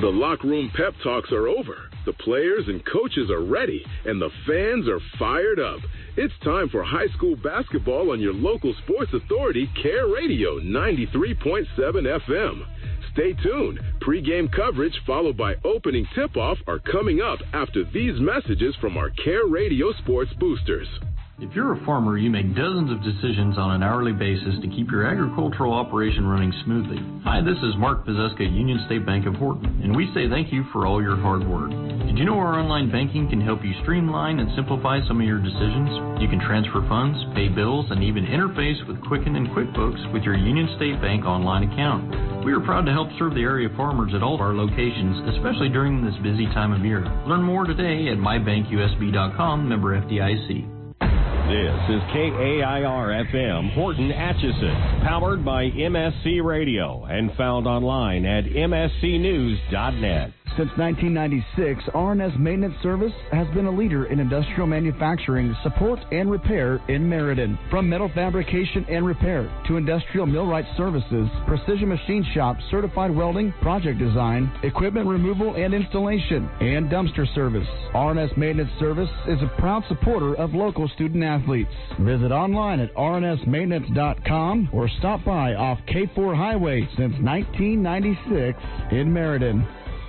The locker room pep talks are over. The players and coaches are ready, and the fans are fired up. It's time for high school basketball on your local sports authority, Care Radio 93.7 FM. Stay tuned. Pre-game coverage followed by opening tip-off are coming up after these messages from our Care Radio sports boosters. If you're a farmer, you make dozens of decisions on an hourly basis to keep your agricultural operation running smoothly. Hi, this is Mark Pizeska, Union State Bank of Horton, and we say thank you for all your hard work. Did you know our online banking can help you streamline and simplify some of your decisions? You can transfer funds, pay bills, and even interface with Quicken and QuickBooks with your Union State Bank online account. We are proud to help serve the area farmers at all of our locations, especially during this busy time of year. Learn more today at mybankusb.com, member FDIC. This is KAIR-FM Horton Atchison, powered by MSC Radio and found online at mscnews.net. Since 1996, R&S Maintenance Service has been a leader in industrial manufacturing, support, and repair in Meriden. From metal fabrication and repair to industrial millwright services, precision machine shop, certified welding, project design, equipment removal and installation, and dumpster service. R&S Maintenance Service is a proud supporter of local student athletes. Visit online at rnsmaintenance.com or stop by off K4 Highway since 1996 in Meriden.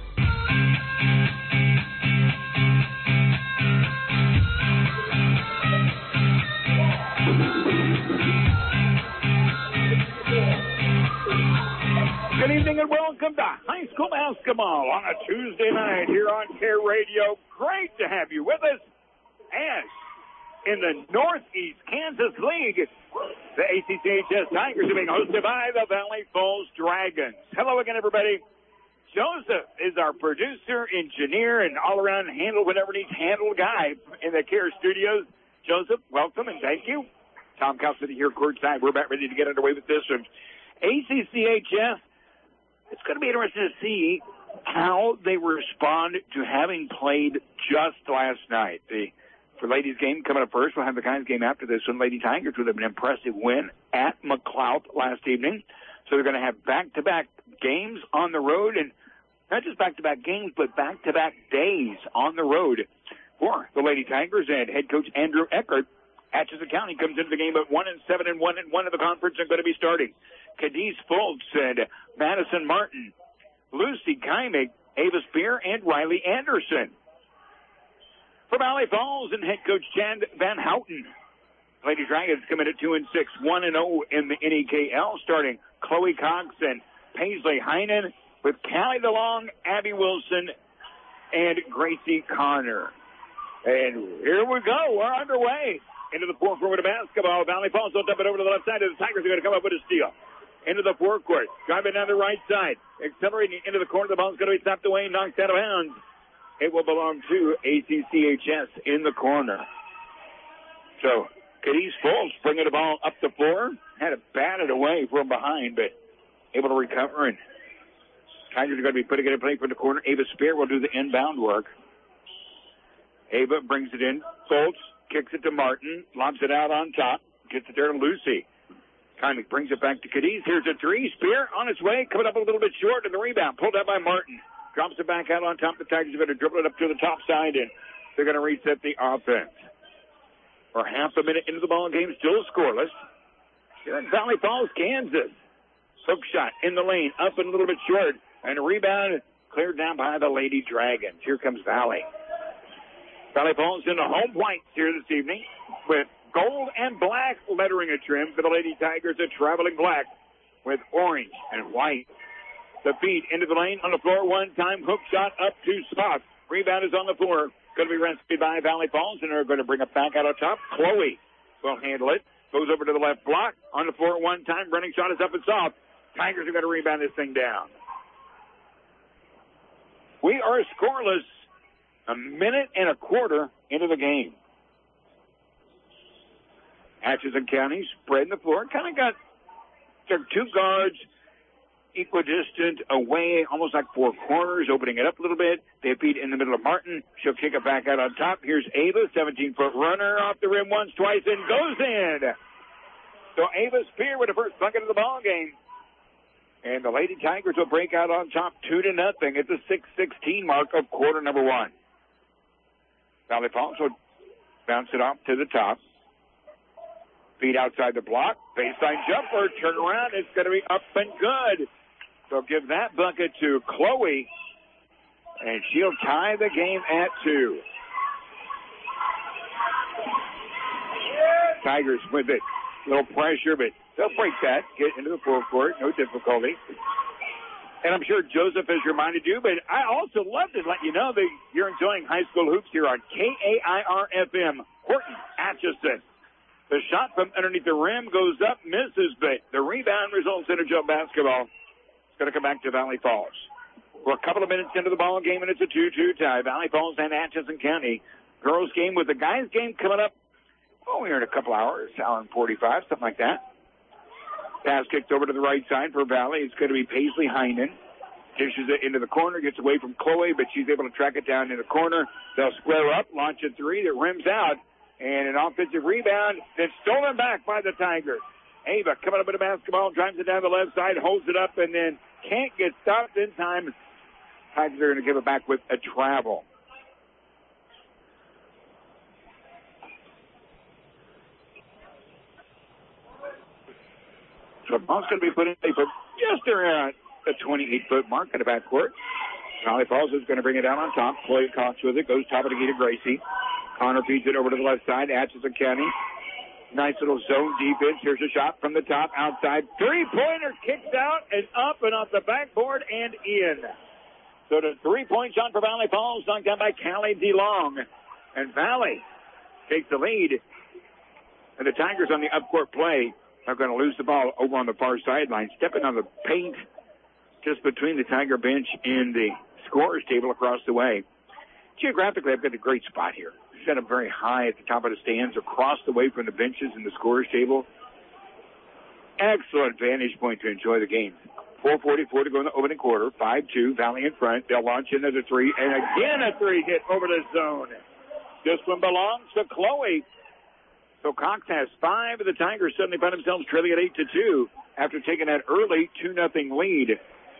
Good evening and welcome to high school basketball on a Tuesday night here on Care Radio. Great to have you with us. As in the Northeast Kansas League, the ACCHS Tigers are being hosted by the Valley Falls Dragons. Hello again, everybody. Joseph is our producer, engineer, and all-around handle whatever needs handled guy in the Care Studios. Joseph, welcome and thank you. Tom Cassidy here courtside. We're about ready to get underway with this one. ACCHS, it's going to be interesting to see how they respond to having played just last night. For ladies' game coming up first, we'll have the guys' game after this one. Lady Tigers with an impressive win at McLeod last evening. So they're going to have back-to-back games on the road, and not just back-to-back games, but back-to-back days on the road for the Lady Tigers. And head coach Andrew Eckert, Atchison County, comes into the game at 1-7 and 1 of the conference and going to be starting. Cadiz Fultz and Madison Martin, Lucy Kymick, Ava Spear, and Riley Anderson. For Valley Falls and head coach Chad Van Houten, Lady Dragons come in at 2-6, 1-0 in the NEKL, starting Chloe Cox and Paisley Heinen with Callie DeLong, Abby Wilson, and Gracie Connor. And here we go. We're underway into the fourth quarter of basketball. Valley Falls will dump it over to the left side, and the Tigers are going to come up with a steal. Into the forecourt. Driving down the right side. Accelerating into the corner. The ball's going to be tapped away, knocked out of bounds. It will belong to ACCHS in the corner. So, Cadiz Fultz bringing the ball up the floor. Had it batted away from behind, but able to recover. And Tigers are going to be putting it in play for the corner. Ava Spear will do the inbound work. Ava brings it in. Fultz kicks it to Martin. Lobs it out on top. Gets it there to Lucy. Kymick brings it back to Cadiz. Here's a three. Spear on its way. Coming up a little bit short in the rebound. Pulled out by Martin. Drops it back out on top. The Tigers are going to dribble it up to the top side, and they're going to reset the offense. For half a minute into the ball game, still scoreless. Here in Valley Falls, Kansas. Hook shot in the lane, up and a little bit short, and a rebound cleared down by the Lady Dragons. Here comes Valley. Valley Falls in the home whites here this evening with gold and black lettering a trim for the Lady Tigers, a traveling black with orange and white. The feed into the lane on the floor one time. Hook shot up to Spock. Rebound is on the floor. Going to be rescued by Valley Falls, and they're going to bring it back out on top. Chloe will handle it. Goes over to the left block. On the floor one time. Running shot is up and soft. Tigers are going to rebound this thing down. We are scoreless a minute and a quarter into the game. Atchison County spreading the floor. Kind of got their two guards equidistant away, almost like four corners, opening it up a little bit. They beat in the middle of Martin. She'll kick it back out on top. Here's Ava, 17-foot runner, off the rim once, twice, and goes in. So Ava Spear with the first bucket of the ball game. And the Lady Tigers will break out on top 2-0 at the 6:16 mark of quarter number 1. Valley Falls will bounce it off to the top. Feet outside the block. Baseline jumper. Turn around. It's going to be up and good. So give that bucket to Chloe. And she'll tie the game at 2. Tigers with it. A little pressure, but they'll break that. Get into the forecourt. No difficulty. And I'm sure Joseph has reminded you, but I also love to let you know that you're enjoying high school hoops here on KAIR-FM, Horton, Atchison. The shot from underneath the rim goes up, misses, but the rebound results in a jump basketball. It's going to come back to Valley Falls. We're a couple of minutes into the ball game, and it's a 2-2 tie. Valley Falls and Atchison County. Girls game with the guys game coming up. Oh, here in a couple hours, hour and 45, something like that. Pass kicked over to the right side for Valley. It's going to be Paisley Heinen. Dishes it into the corner, gets away from Chloe, but she's able to track it down in the corner. They'll square up, launch a three that rims out, and an offensive rebound that's stolen back by the Tigers. Ava coming up with a basketball, drives it down the left side, holds it up, and then can't get stopped in time. Tigers are going to give it back with a travel. So the ball's going to be put in for just around the 28-foot mark in the backcourt. Valley Falls is going to bring it down on top. Chloe Cox with it. Goes top of the key to Gracie. Connor feeds it over to the left side. Atchison County. Nice little zone defense. Here's a shot from the top outside. Three-pointer kicked out and up and off the backboard and in. So the three-point shot for Valley Falls knocked down by Callie DeLong. And Valley takes the lead. And the Tigers on the upcourt play are going to lose the ball over on the far sideline, stepping on the paint just between the Tiger bench and the scorer's table across the way. Geographically, I've got a great spot here. Set up very high at the top of the stands, across the way from the benches and the scorer's table. Excellent vantage point to enjoy the game. 4:44 to go in the opening quarter. 5-2, Valley in front. They'll launch into the three, and again a three hit over the zone. This one belongs to Chloe. So Cox has 5. The Tigers suddenly find themselves trailing at 8-2 after taking that early 2-0 lead.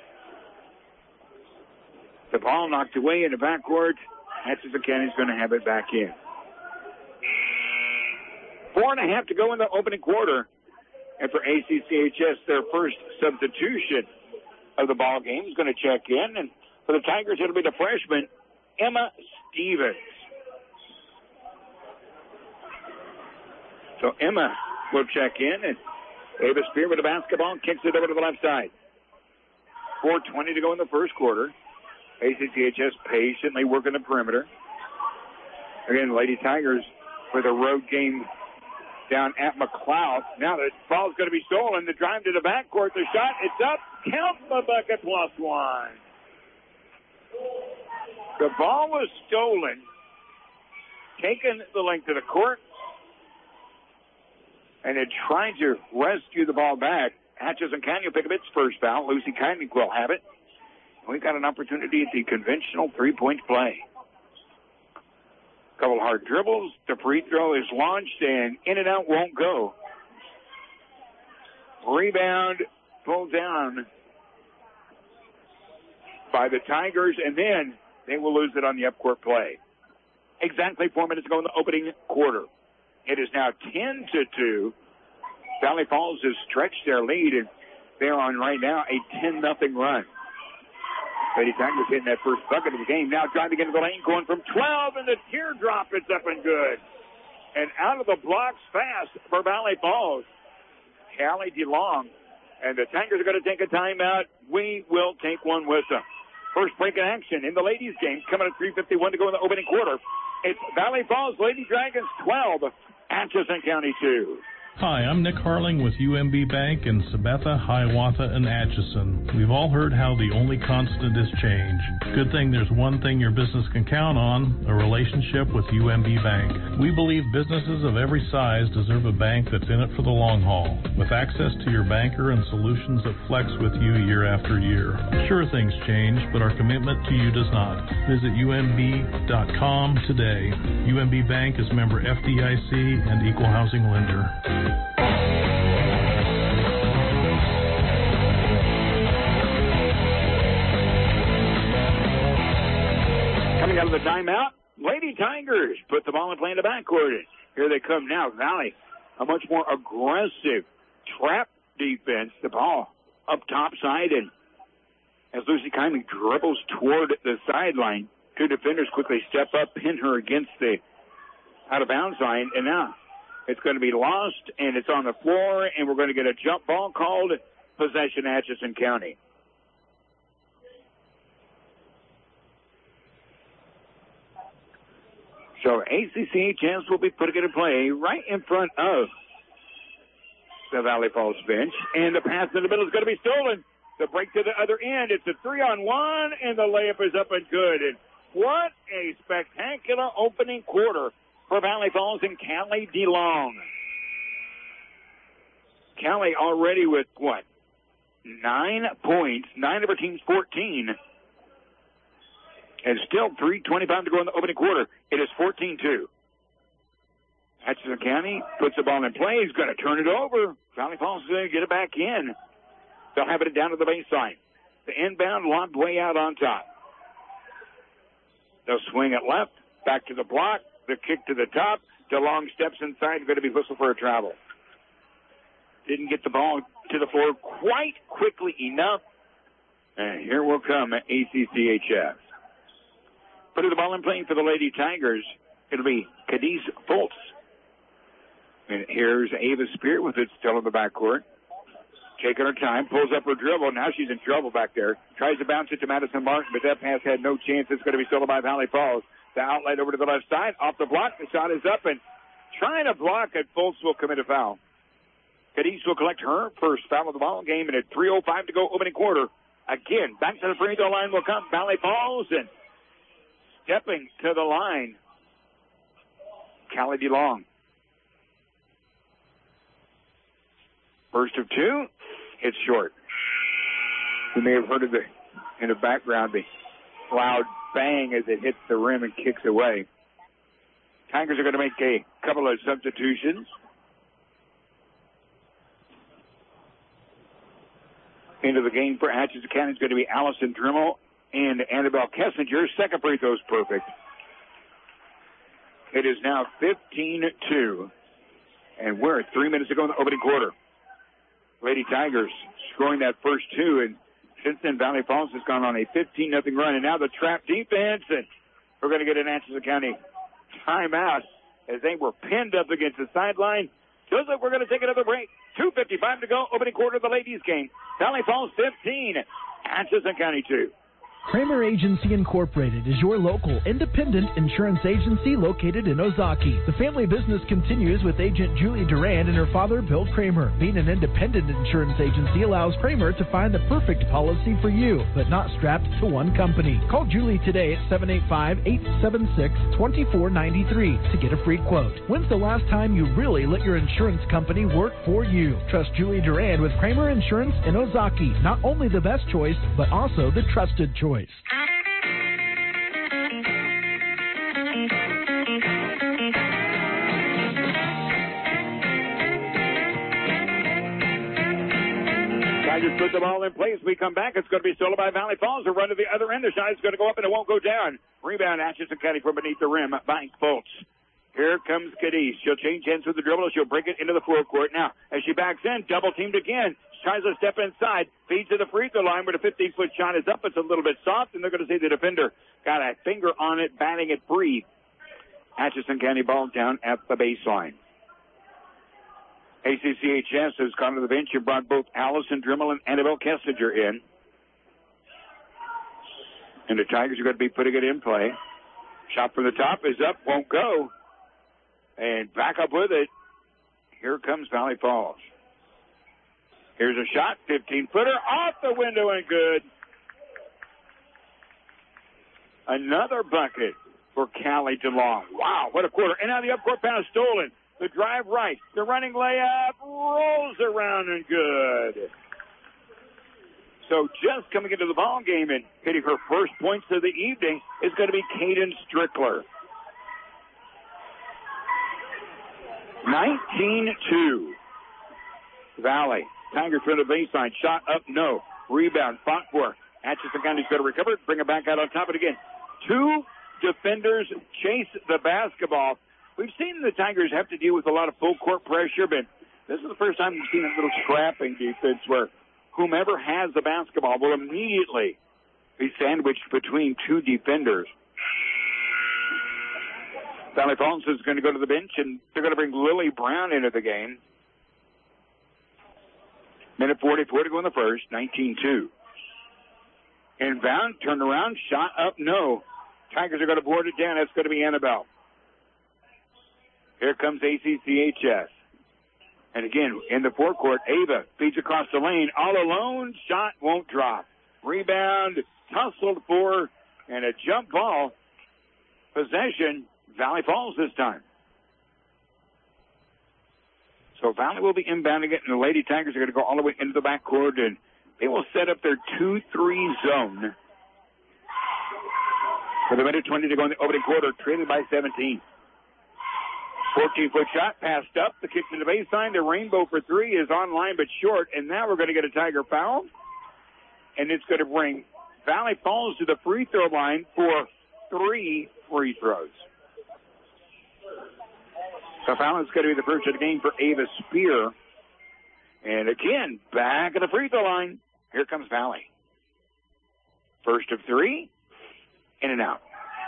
The ball knocked away in the backcourt. Atchison County's going to have it back in. 4.5 to go in the opening quarter. And for ACCHS, their first substitution of the ball game is going to check in. And for the Tigers, it'll be the freshman, Emma Stevens. So Emma will check in, and Ava Spear with the basketball kicks it over to the left side. 4:20 to go in the first quarter. ACCHS patiently working the perimeter. Again, Lady Tigers with a road game down at McLeod. Now the ball's going to be stolen. The drive to the backcourt. The shot, it's up. Count the bucket plus one. The ball was stolen. Taken the length of the court. And they're trying to rescue the ball back. Atchison County will pick up its first foul. Lucy Kynick will have it. We've got an opportunity at the conventional three-point play. Couple hard dribbles. The free throw is launched, and in and out won't go. Rebound pulled down by the Tigers, and then they will lose it on the upcourt play. Exactly 4 minutes ago in the opening quarter. It is now 10-2. Valley Falls has stretched their lead, and they're on right now a 10-0 run. Lady Tigers hitting that first bucket of the game. Now driving into the lane, going from 12, and the teardrop is up and good. And out of the blocks fast for Valley Falls. Callie DeLong. And the Tigers are going to take a timeout. We will take one with them. First break in action in the ladies' game, coming at 3:51 to go in the opening quarter. It's Valley Falls Lady Dragons 12, Atchison County 2. Hi, I'm Nick Harling with UMB Bank in Sabetha, Hiawatha, and Atchison. We've all heard how the only constant is change. Good thing there's one thing your business can count on, a relationship with UMB Bank. We believe businesses of every size deserve a bank that's in it for the long haul, with access to your banker and solutions that flex with you year after year. Sure, things change, but our commitment to you does not. Visit UMB.com today. UMB Bank is member FDIC and equal housing lender. Coming out of the timeout, Lady Tigers put the ball in play in the backcourt. Here they come now. Valley, a much more aggressive trap defense. The ball up top side, and as Lucy Kyman dribbles toward the sideline, two defenders quickly step up, pin her against the out-of-bounds line, and now it's going to be lost, and it's on the floor, and we're going to get a jump ball called. Possession, Atchison County. So ACCHS will be putting it in play right in front of the Valley Falls bench. And the pass in the middle is going to be stolen. The break to the other end. It's a 3-on-1, and the layup is up and good. And what a spectacular opening quarter for Valley Falls and Callie DeLong. Callie already with, 9 points, 9 of her team's 14. And still 3:25 to go in the opening quarter. It is 14-2. Atchison County puts the ball in play. He's going to turn it over. Valley Falls is going to get it back in. They'll have it down to the baseline. The inbound lobbed way out on top. They'll swing it left, back to the block, the kick to the top. DeLong steps inside, going to be whistled for a travel. Didn't get the ball to the floor quite quickly enough. And here will come ACCHS. Putting the ball in play for the Lady Tigers, it'll be Cadiz Fultz. And here's Ava Spear with it still in the backcourt. Taking her time, pulls up her dribble. Now she's in trouble back there. Tries to bounce it to Madison Martin, but that pass had no chance. It's going to be stolen by Valley Falls. The outlet over to the left side. Off the block. The shot is up, and trying to block it. Fultz will commit a foul. Cadiz will collect her first foul of the ball game, and at 3:05 to go opening quarter. Again, back to the free throw line will come Valley Falls, and stepping to the line, Callie DeLong. First of two, it's short. You may have heard of in the background the loud bang as it hits the rim and kicks away. Tigers are going to make a couple of substitutions. Into the game for Atchison County is going to be Allison Drimmel and Annabelle Kessinger. Second free throw is perfect. It is now 15-2. And we're at 3 minutes to go in the opening quarter. Lady Tigers scoring that first two. And since then, Valley Falls has gone on a 15-0 run. And now the trap defense. And we're going to get an Atchison County timeout as they were pinned up against the sideline. Feels like we're going to take another break. 2:55 to go. Opening quarter of the ladies game. Valley Falls 15. Atchison County 2. Kramer Agency Incorporated is your local independent insurance agency located in Ozaki. The family business continues with agent Julie Durand and her father, Bill Kramer. Being an independent insurance agency allows Kramer to find the perfect policy for you, but not strapped to one company. Call Julie today at 785-876-2493 to get a free quote. When's the last time you really let your insurance company work for you? Trust Julie Durand with Kramer Insurance in Ozaki. Not only the best choice, but also the trusted choice. Tigers put the ball in place. We come back. It's going to be stolen by Valley Falls. A run to the other end. The shot is going to go up and it won't go down. Rebound, Atchison County from beneath the rim by Fultz. Here comes Cadiz. She'll change hands with the dribble. She'll bring it into the forecourt. Now, as she backs in, double teamed again. Tries to step inside. Feeds to the free throw line where the 15-foot shot is up. It's a little bit soft, and they're going to say the defender got a finger on it, batting it free. Atchison County ball down at the baseline. ACCHS has gone to the bench and brought both Allison Drimmel and Annabelle Kessinger in. And the Tigers are going to be putting it in play. Shot from the top is up, won't go. And back up with it. Here comes Valley Falls. Here's a shot, 15-footer, off the window and good. Another bucket for Callie DeLong. Wow, what a quarter. And now the up-court pass stolen. The drive right. The running layup rolls around and good. So just coming into the ball game and hitting her first points of the evening is going to be Kaden Strickler. 19-2. Valley. Tigers from the baseline. Shot up, no. Rebound, fought for. Atchison County's going to recover it, bring it back out on top of it again. 2 defenders chase the basketball. We've seen the Tigers have to deal with a lot of full court pressure, but this is the first time we've seen a little scrapping defense where whomever has the basketball will immediately be sandwiched between two defenders. Valley Falls is going to go to the bench, and they're going to bring Lily Brown into the game. Minute 44 to go in the first, 19-2. Inbound, turned around, shot up, no. Tigers are going to board it down. That's going to be Annabelle. Here comes ACCHS. And again, in the forecourt, Ava feeds across the lane. All alone, shot won't drop. Rebound, tussled for, and a jump ball. Possession, Valley Falls this time. So Valley will be inbounding it, and the Lady Tigers are going to go all the way into the backcourt, and they will set up their 2-3 zone. With a minute 20 to go in the opening quarter, trailing by 17. 14-foot shot, passed up. The kick to the baseline. The rainbow for three is online but short, and now we're going to get a Tiger foul. And it's going to bring Valley Falls to the free throw line for 3 free throws. The foul is going to be the first of the game for Ava Spear. And again, back at the free throw line. Here comes Valley. First of 3, in and out.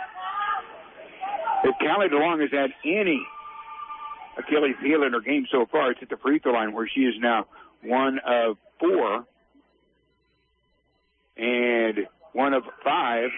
If Callie DeLong has had any Achilles heel in her game so far, it's at the free throw line where she is now 1 of 4 and 1 of 5.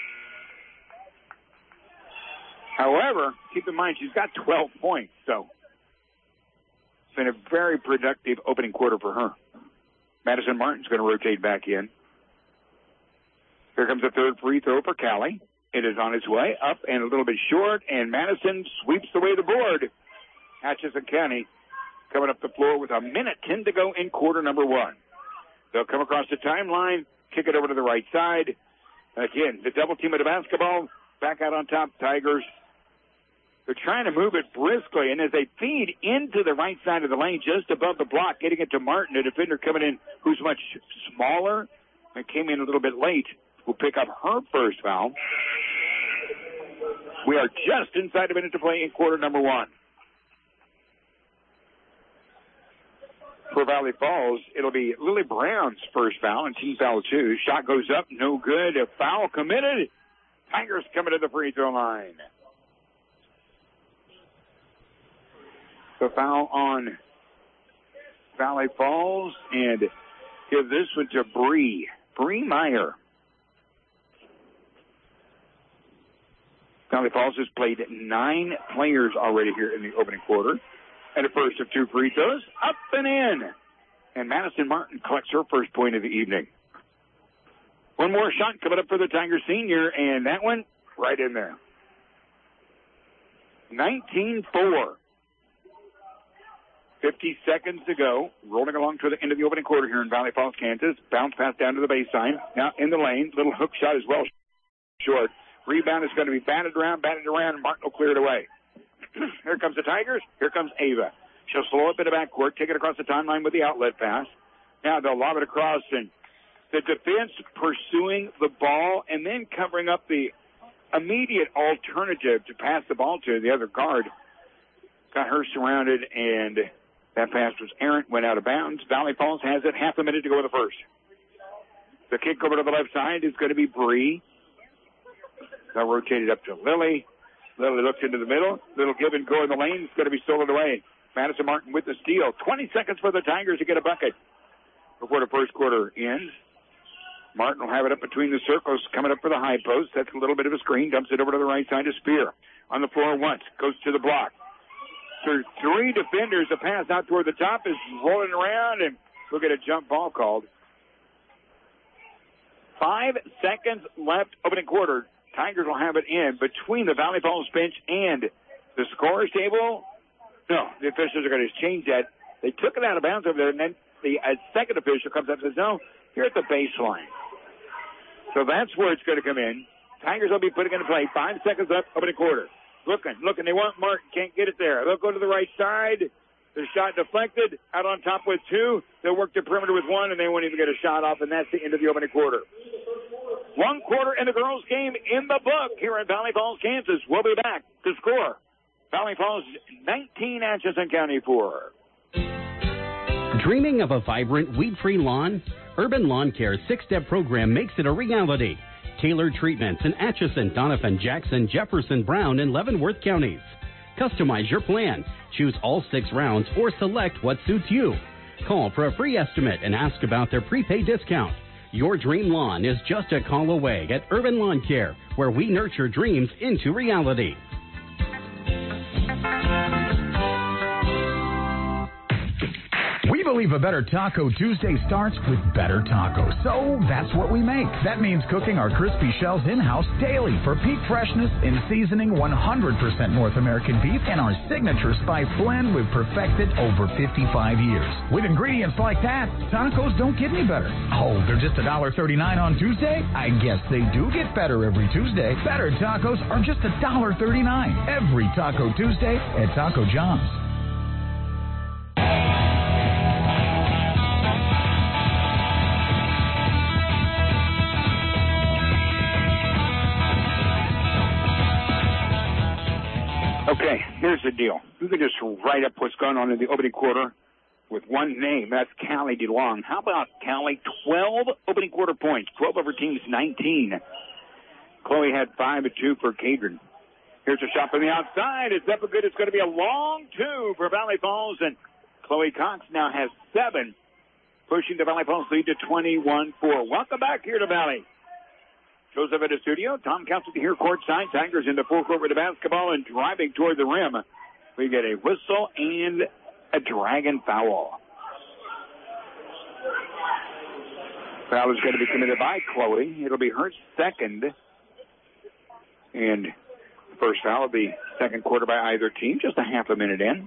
However, keep in mind she's got 12 points, so it's been a very productive opening quarter for her. Madison Martin's going to rotate back in. Here comes the third free throw for Callie. It is on its way up and a little bit short, and Madison sweeps away the board. Atchison County coming up the floor with a minute 10 to go in quarter number 1. They'll come across the timeline, kick it over to the right side. Again, the double team of the basketball, back out on top, Tigers. They're trying to move it briskly, and as they feed into the right side of the lane, just above the block, getting it to Martin, a defender coming in who's much smaller and came in a little bit late, will pick up her first foul. We are just inside a minute to play in quarter number 1. For Valley Falls, it'll be Lily Brown's first foul and team foul 2. Shot goes up, no good. A foul committed. Tigers coming to the free throw line. The foul on Valley Falls, and give this one to Bree Meyer. Valley Falls has played 9 players already here in the opening quarter. And a first of 2 free throws, up and in. And Madison Martin collects her first point of the evening. One more shot coming up for the Tigers senior, and that one right in there. 19-4. 50 seconds to go. Rolling along to the end of the opening quarter here in Valley Falls, Kansas. Bounce pass down to the baseline. Now in the lane. Little hook shot as well. Short. Rebound is going to be batted around, and Martin will clear it away. Here comes the Tigers. Here comes Ava. She'll slow up in the backcourt, take it across the timeline with the outlet pass. Now they'll lob it across, and the defense pursuing the ball and then covering up the immediate alternative to pass the ball to the other guard. Got her surrounded, and that pass was errant, went out of bounds. Valley Falls has it. Half a minute to go in the first. The kick over to the left side is going to be Bree. They'll rotate it up to Lily. Lily looks into the middle. Little give and go in the lane. It's going to be stolen away. Madison Martin with the steal. 20 seconds for the Tigers to get a bucket before the first quarter ends. Martin will have it up between the circles, coming up for the high post. That's a little bit of a screen. Dumps it over to the right side to Spear. On the floor once. Goes to the block. There's 3 defenders. The pass out toward the top is rolling around, and we'll get a jump ball called. 5 seconds left opening quarter. Tigers will have it in between the Valley Falls bench and the scorer's table. No, the officials are going to change that. They took it out of bounds over there, and then the second official comes up and says, no, you're at the baseline. So that's where it's going to come in. Tigers will be putting it into play. 5 seconds left, opening quarter. Looking. They want Martin. Can't get it there. They'll go to the right side. The shot deflected. Out on top with 2. They'll work the perimeter with 1, and they won't even get a shot off, and that's the end of the opening quarter. 1 quarter in the girls' game in the book here in Valley Falls, Kansas. We'll be back to score. Valley Falls 19, Atchison County 4. Dreaming of a vibrant, weed-free lawn? Urban Lawn Care's 6-step program makes it a reality. Tailored treatments in Atchison, Donovan, Jackson, Jefferson, Brown, and Leavenworth counties. Customize your plan. Choose all 6 rounds or select what suits you. Call for a free estimate and ask about their prepaid discount. Your dream lawn is just a call away at Urban Lawn Care, where we nurture dreams into reality. We believe a better Taco Tuesday starts with better tacos. So that's what we make. That means cooking our crispy shells in-house daily for peak freshness and seasoning 100% North American beef and our signature spice blend we've perfected over 55 years. With ingredients like that, tacos don't get any better. Oh, they're just $1.39 on Tuesday? I guess they do get better every Tuesday. Better tacos are just $1.39 every Taco Tuesday at Taco John's. Okay, here's the deal. You can just write up what's going on in the opening quarter with one name. That's Callie DeLong. How about Callie? 12 opening quarter points. 12 over teams 19. Chloe had 5 and 2 for Cadron. Here's a shot from the outside. It's up and good. It's going to be a long 2 for Valley Falls. And Chloe Cox now has 7, pushing the Valley Falls lead to 21-4. Welcome back here to Valley. Joseph at the studio. Tom Council here courtside. Tigers in the forecourt with the basketball and driving toward the rim. We get a whistle and a dragon foul. Foul is going to be committed by Chloe. It'll be her second. And the first foul of the second quarter by either team. Just a half a minute in.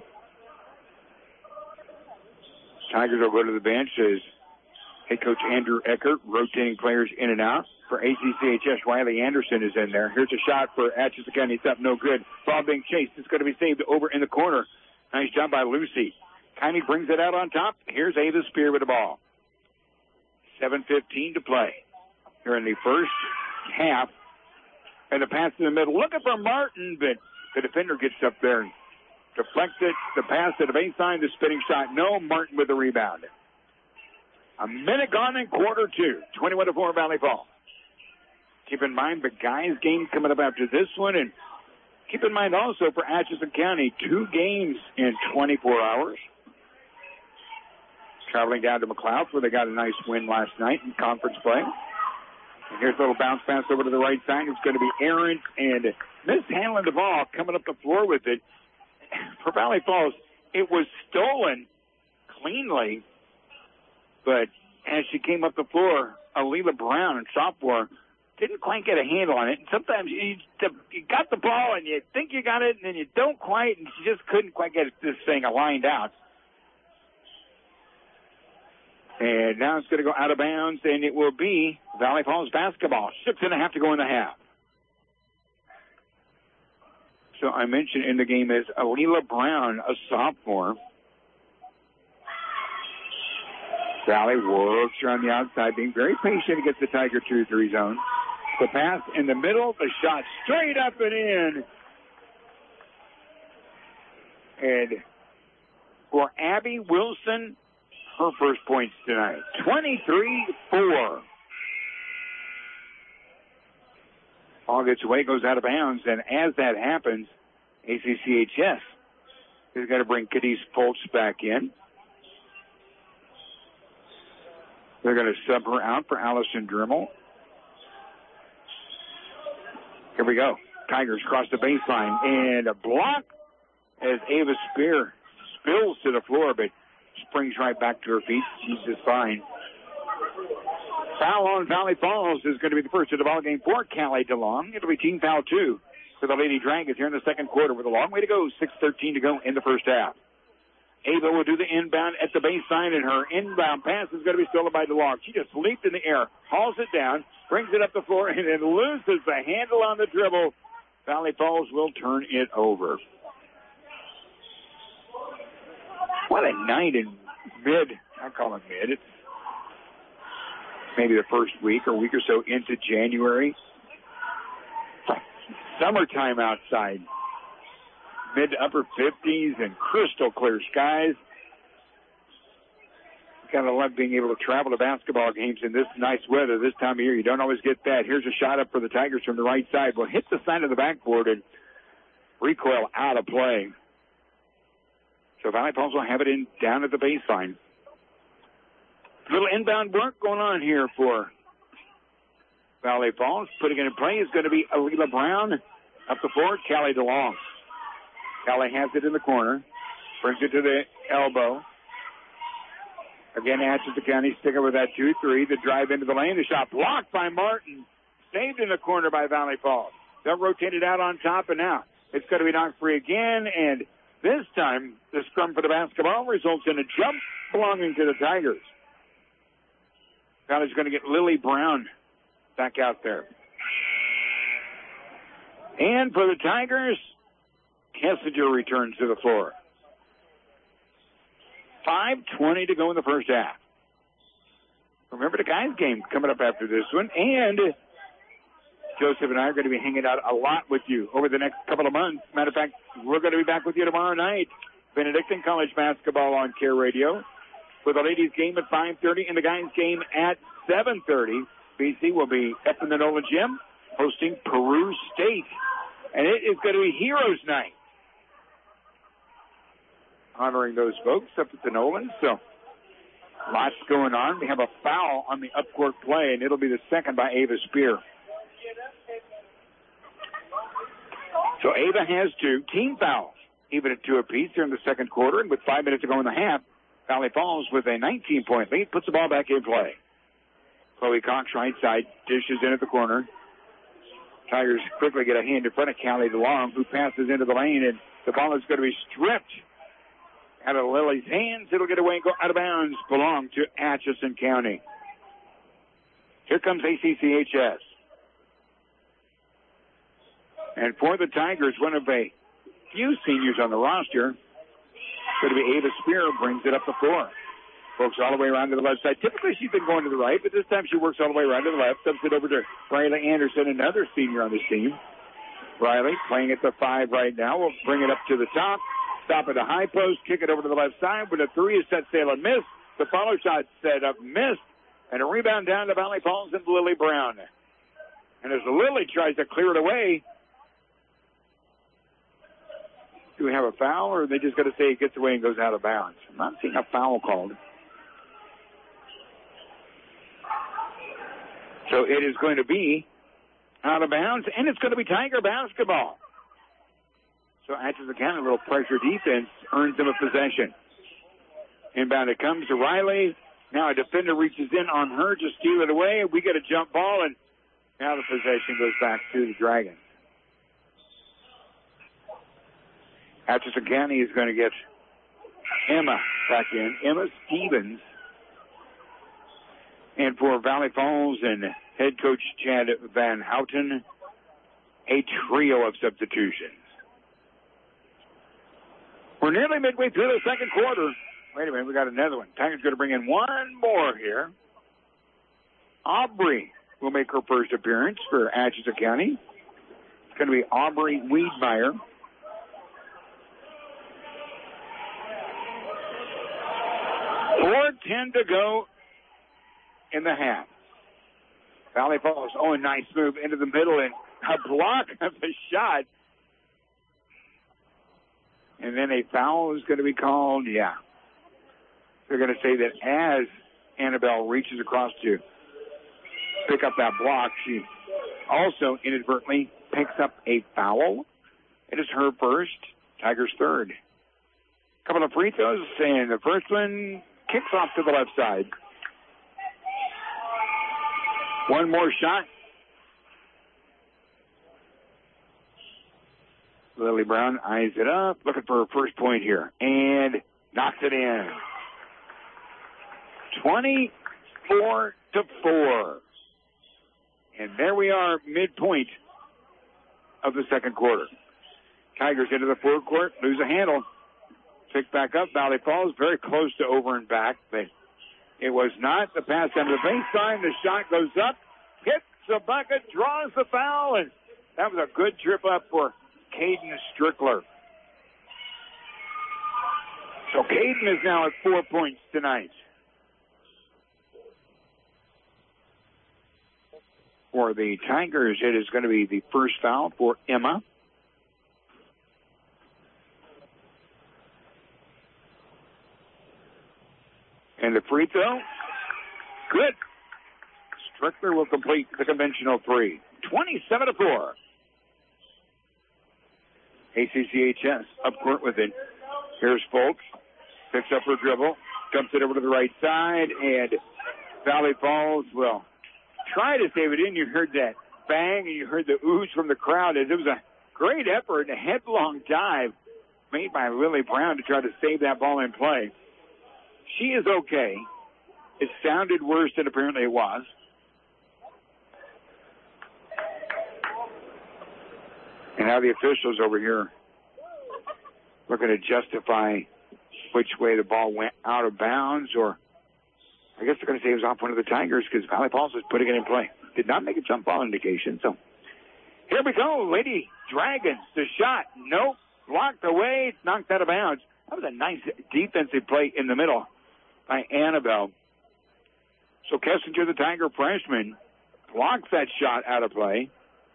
Tigers will go to the bench as head coach Andrew Eckert rotating players in and out. For ACCHS, Riley Anderson is in there. Here's a shot for Atchison County. It's up, no good. Ball being chased. It's going to be saved over in the corner. Nice job by Lucy. Kiney brings it out on top. Here's Ava Spear with the ball. 7:15 to play here in the first half. And the pass in the middle. Looking for Martin, but the defender gets up there and deflects it. The pass to the baseline, the spinning shot. No, Martin with the rebound. A minute gone in quarter 2. 21-4 Valley Falls. Keep in mind the guys' game coming up after this one. And keep in mind also for Atchison County, 2 games in 24 hours. Traveling down to McLeod where they got a nice win last night in conference play. And here's a little bounce pass over to the right side. It's going to be Aaron and mishandling the ball, coming up the floor with it. For Valley Falls, it was stolen cleanly. But as she came up the floor, Alila Brown, a sophomore, didn't quite get a handle on it. And sometimes you got the ball and you think you got it and then you don't quite, and she just couldn't quite get this thing lined out. And now it's going to go out of bounds, and it will be Valley Falls basketball. 6.5 to go in the half. So I mentioned in the game is Alila Brown, a sophomore. Valley works her on the outside, being very patient against the Tiger 2-3 zone. The pass in the middle, the shot straight up and in. And for Abby Wilson, her first points tonight. 23-4. Ball gets away, goes out of bounds, and as that happens, ACCHS is going to bring Cadiz Fultz back in. They're going to sub her out for Allison Drimmel. Here we go. Tigers cross the baseline, and a block as Ava Spear spills to the floor, but springs right back to her feet. She's just fine. Foul on Valley Falls is going to be the first of the ball game for Callie DeLong. It'll be team foul 2 for the Lady Dragons here in the second quarter with a long way to go. 6:13 to go in the first half. Ava will do the inbound at the baseline, and her inbound pass is going to be stolen by DeLong. She just leaped in the air, hauls it down, brings it up the floor, and then loses the handle on the dribble. Valley Falls will turn it over. What a night in mid. I call it mid. It's maybe the first week or so into January. It's like summertime outside. Mid to upper 50s and crystal clear skies. Kind of love being able to travel to basketball games in this nice weather this time of year. You don't always get that. Here's a shot up for the Tigers from the right side. Will hit the side of the backboard and recoil out of play. So Valley Falls will have it in down at the baseline. Little inbound work going on here for Valley Falls. Putting it in play is going to be Alila Brown. Up the floor, Callie DeLong. Callie has it in the corner. Brings it to the elbow. Again, Atchison County sticking with that 2-3. The drive into the lane. The shot blocked by Martin. Saved in the corner by Valley Falls. They'll rotate it out on top and out. It's going to be knocked free again. And this time, the scrum for the basketball results in a jump belonging to the Tigers. Valley's going to get Lily Brown back out there. And for the Tigers, Kessinger returns to the floor. 5:20 to go in the first half. Remember the guys' game coming up after this one. And Joseph and I are going to be hanging out a lot with you over the next couple of months. Matter of fact, we're going to be back with you tomorrow night. Benedictine College basketball on Care Radio. With the ladies' game at 5:30 and the guys' game at 7:30. BC will be up in the Nolan Gym hosting Peru State. And it is going to be Heroes Night. Honoring those folks up at the Nolan. So, lots going on. We have a foul on the upcourt play, and it'll be the second by Ava Spear. So, Ava has 2 team fouls, even at 2 apiece here in the second quarter. And with 5 minutes to go in the half, Valley Falls with a 19-point lead puts the ball back in play. Chloe Cox, right side, dishes in at the corner. Tigers quickly get a hand in front of Callie DeLong, who passes into the lane, and the ball is going to be stripped out of Lily's hands. It'll get away and go out of bounds. Belong to Atchison County. Here comes ACCHS. And for the Tigers, one of a few seniors on the roster, going to be Ava Spear, brings it up the floor. Folks all the way around to the left side. Typically, she's been going to the right, but this time she works all the way around to the left. Dumps it over to Riley Anderson, another senior on this team. Riley playing at the 5 right now. We'll bring it up to the top. Stop at the high post, kick it over to the left side. With a 3 is set sail and missed. The follow shot set up, missed. And a rebound down to Valley Falls and Lily Brown. And as Lily tries to clear it away, do we have a foul, or are they just going to say it gets away and goes out of bounds? I'm not seeing a foul called. So it is going to be out of bounds, and it's going to be Tiger basketball. So Atchison County, a little pressure defense, earns them a possession. Inbound it comes to Riley. Now a defender reaches in on her to steal it away. We get a jump ball, and now the possession goes back to the Dragons. Atchison County is going to get Emma back in. Emma Stevens. And for Valley Falls and head coach Chad Van Houten, a trio of substitutions. We're nearly midway through the second quarter. Wait a minute, we got another one. Tigers going to bring in one more here. Aubrey will make her first appearance for Atchison County. It's going to be Aubrey Wiedmeyer. .4:10 to go in the half. Valley Falls, a nice move into the middle and a block of the shot. And then a foul is going to be called. Yeah. They're going to say that as Annabelle reaches across to pick up that block, she also inadvertently picks up a foul. It is her first, Tigers' third. Couple of free throws, and the first one kicks off to the left side. One more shot. Lily Brown eyes it up, looking for her first point here, and knocks it in. 24-4. And there we are, midpoint of the second quarter. Tigers into the forecourt, lose a handle. Pick back up. Valley Falls very close to over and back. They It was not. The pass down to the baseline. The shot goes up, hits the bucket, draws the foul, and that was a good trip up for Caden Strickler. So Caden is now at 4 points tonight. For the Tigers, it is going to be the first foul for Emma. And the free throw, good. Strickler will complete the conventional three. 27-4. ACCHS up court with it. Here's Folks. Picks up her dribble. Dumps it over to the right side. And Valley Falls will try to save it in. You heard that bang and you heard the ooze from the crowd. It was a great effort and a headlong dive made by Lily Brown to try to save that ball in play. She is okay. It sounded worse than apparently it was. And now the officials over here looking to justify which way the ball went out of bounds, or I guess they're going to say it was off one of the Tigers because Valley Falls was putting it in play. Did not make a jump ball indication. So here we go. Lady Dragons, the shot. Nope. Blocked away. It's knocked out of bounds. That was a nice defensive play in the middle by Annabelle. So Kessinger, the Tiger freshman, blocks that shot out of play.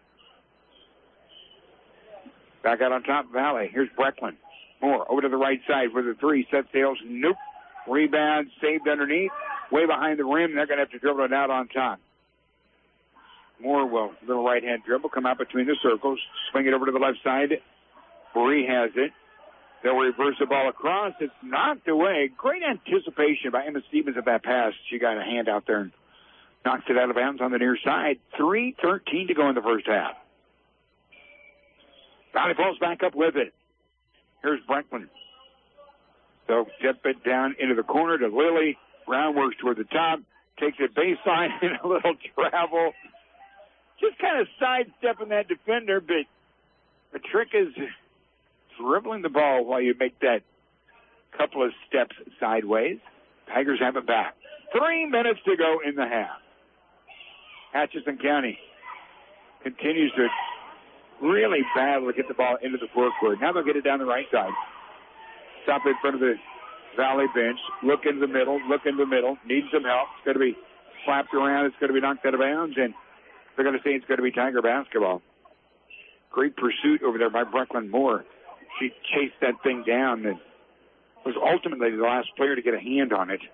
Back out on top, Valley. Here's Brecklin. Moore over to the right side for the three. Set sails. Nope. Rebound saved underneath. Way behind the rim. They're going to have to dribble it out on top. Moore will, little right-hand dribble, come out between the circles, swing it over to the left side. Bree has it. They'll reverse the ball across. It's knocked away. Great anticipation by Emma Stevens at that pass. She got a hand out there and knocked it out of bounds on the near side. 3:13 to go in the first half. Valley Falls back up with it. Here's Brecklin. They'll tip it down into the corner to Lily. Brown works toward the top. Takes it baseline and a little travel. Just kind of sidestepping that defender, but the trick is dribbling the ball while you make that couple of steps sideways. Tigers have it back. 3 minutes to go in the half. Atchison County continues to really battle to get the ball into the forecourt. Now they'll get it down the right side. Stop in front of the Valley bench. Look in the middle. Needs some help. It's going to be slapped around. It's going to be knocked out of bounds. And they're going to say it's going to be Tiger basketball. Great pursuit over there by Brecklin Moore. She chased that thing down and was ultimately the last player to get a hand on it.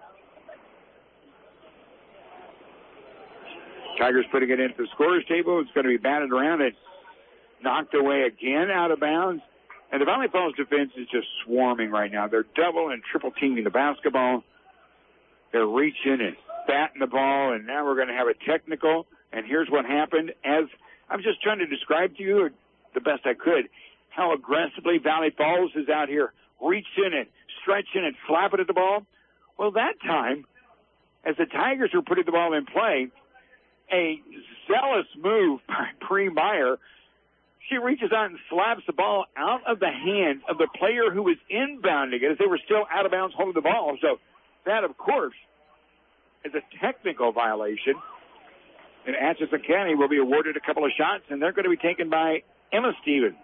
Tigers putting it into the scorer's table. It's going to be batted around and knocked away again out of bounds. And the Valley Falls defense is just swarming right now. They're double and triple teaming the basketball. They're reaching and batting the ball, and now we're going to have a technical. And here's what happened. As I'm just trying to describe to you the best I could how aggressively Valley Falls is out here reaching and stretching and slapping at the ball. Well, that time, as the Tigers were putting the ball in play, a zealous move by Bree Meyer. She reaches out and slaps the ball out of the hands of the player who was inbounding it as they were still out of bounds holding the ball. So that, of course, is a technical violation. And Atchison County will be awarded a couple of shots, and they're going to be taken by Emma Stevens.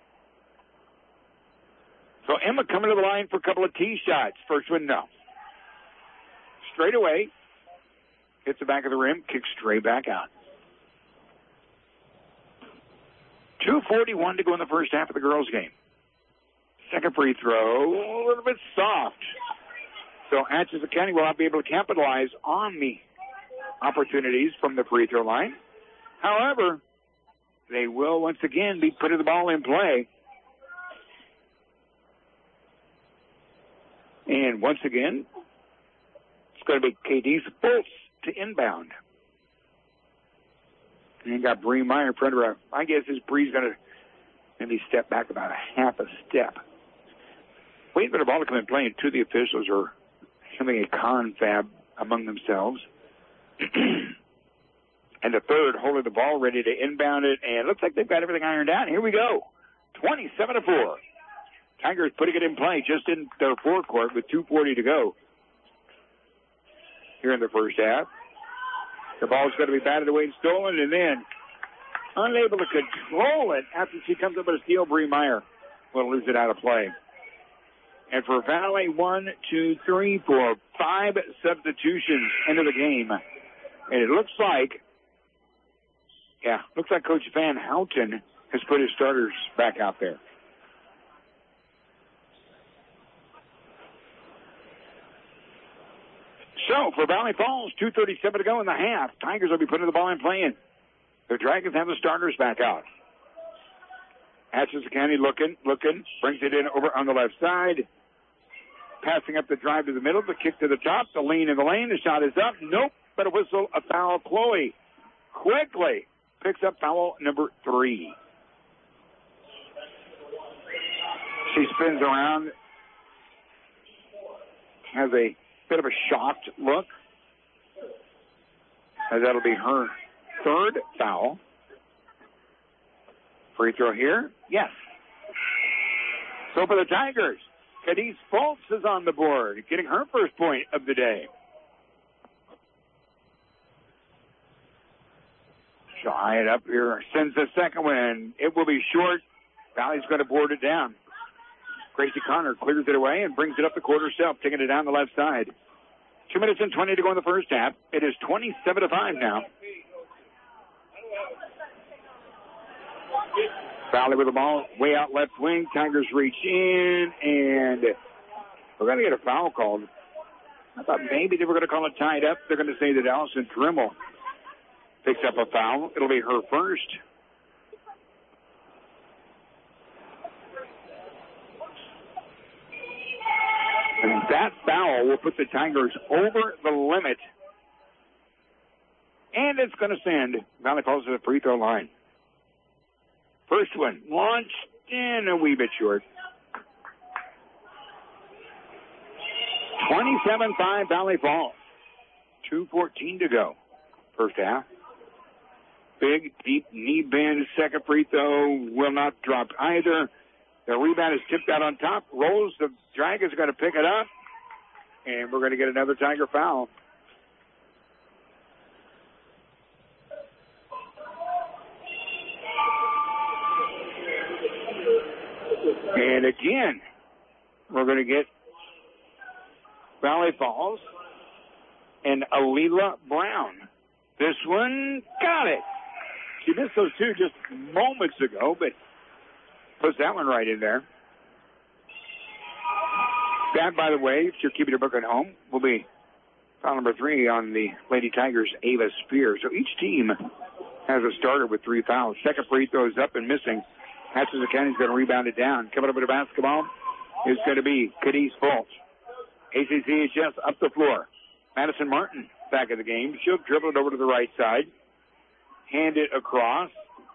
So Emma coming to the line for a couple of tee shots. First one, no. Straight away. Hits the back of the rim, kicks straight back out. 2:41 to go in the first half of the girls' game. Second free throw, a little bit soft. So Atchison County will not be able to capitalize on the opportunities from the free throw line. However, they will once again be putting the ball in play. And once again, it's going to be KD's Bolts to inbound. And got Bree Meyer in front of her. I guess this Bree's going to maybe step back about a half a step. Waiting for the ball to come in play, and two of the officials are having a confab among themselves. And the third holding the ball, ready to inbound it, and it looks like they've got everything ironed out. Here we go. 27-4. Tigers putting it in play just in their forecourt with 2:40 to go. here in the first half. The ball's going to be batted away and stolen, and then unable to control it after she comes up with a steal. Bree Meyer will lose it out of play. And for Valley, 1, 2, 3, 4, 5 substitutions into the game. And it looks like Coach Van Houten has put his starters back out there. So, for Valley Falls, 2:37 to go in the half. Tigers will be putting the ball in play, and the Dragons have the starters back out. Atchison County looking, brings it in over on the left side. Passing up the drive to the middle, the kick to the top, the lean in the lane, the shot is up. Nope, but a whistle, a foul. Chloe quickly picks up foul number 3. She spins around, has a bit of a shocked look, as that'll be her 3rd foul. Free throw here? Yes. So for the Tigers, Cadiz Fultz is on the board, getting her first point of the day. She'll eye it up here, sends the second one. It will be short. Valley's going to board it down. Gracie Connor clears it away and brings it up the court herself, taking it down the left side. 2 minutes and 20 to go in the first half. It is 27-5 now. Valley with the ball way out left wing. Tigers reach in, and we're going to get a foul called. I thought maybe they were going to call it tied up. They're going to say that Allison Dremel picks up a foul. It'll be her first. And that foul will put the Tigers over the limit. And it's going to send Valley Falls to the free throw line. First one launched in a wee bit short. 27-5 Valley Falls. 2:14 to go. First half. Big, deep knee bend. Second free throw will not drop either. The rebound is tipped out on top. Rolls. The Dragons are going to pick it up. And we're going to get another Tiger foul. And again, we're going to get Valley Falls and Alila Brown. This one got it. She missed those two just moments ago, but puts that one right in there. That, by the way, if you're keeping your book at home, will be foul number 3 on the Lady Tigers' Ava Spear. So each team has a starter with 3 fouls. Second free throw is up and missing. Atchison County's going to rebound it down. Coming up with the basketball is going to be Cadiz Fultz. ACCHS up the floor. Madison Martin back of the game. She'll dribble it over to the right side. Hand it across.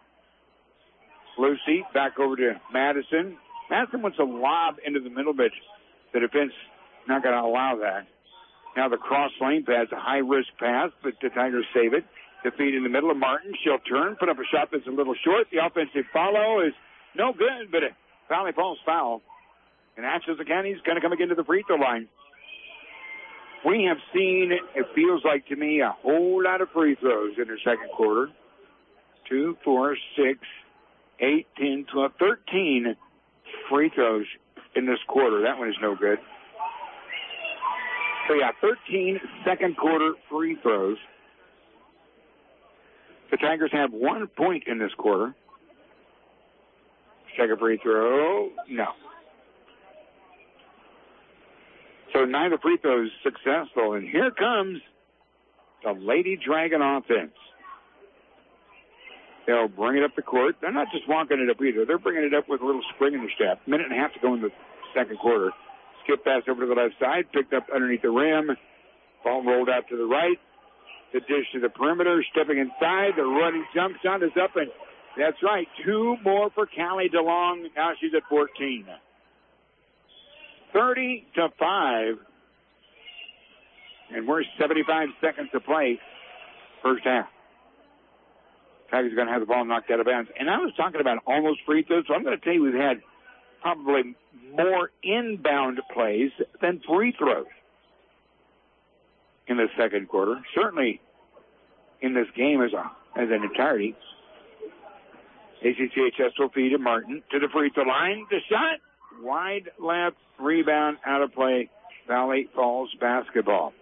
Lucy back over to Madison. Madison wants a lob into the middle, but the defense not going to allow that. Now the cross lane pass, a high-risk pass, but the Tigers save it. The feed in the middle of Martin. She'll turn, put up a shot that's a little short. The offensive follow is no good, but a Valley Falls foul. And Atchison County is going to come again to the free throw line. We have seen, it feels like to me, a whole lot of free throws in the second quarter. 2, 4, 6, 8, 10, 12, 13 free throws in this quarter. That one is no good. So, 13 second quarter free throws. The Tigers have 1 point in this quarter. Second free throw, no. So neither free throw is successful. And here comes the Lady Dragon offense. They'll bring it up the court. They're not just walking it up either. They're bringing it up with a little spring in their step. Minute and a half to go in the second quarter. Skip pass over to the left side. Picked up underneath the rim. Ball rolled out to the right. The dish to the perimeter. Stepping inside. The running jump shot is up. And that's right. 2 more for Callie DeLong. Now she's at 14. 30-5. And we're 75 seconds to play. First half. Tigers are going to have the ball knocked out of bounds. And I was talking about almost free throws, so I'm going to tell you we've had probably more inbound plays than free throws. in the second quarter. Certainly in this game as an entirety. ACCHS will feed to Martin to the free throw line. The shot, wide left, rebound, out of play. Valley Falls basketball.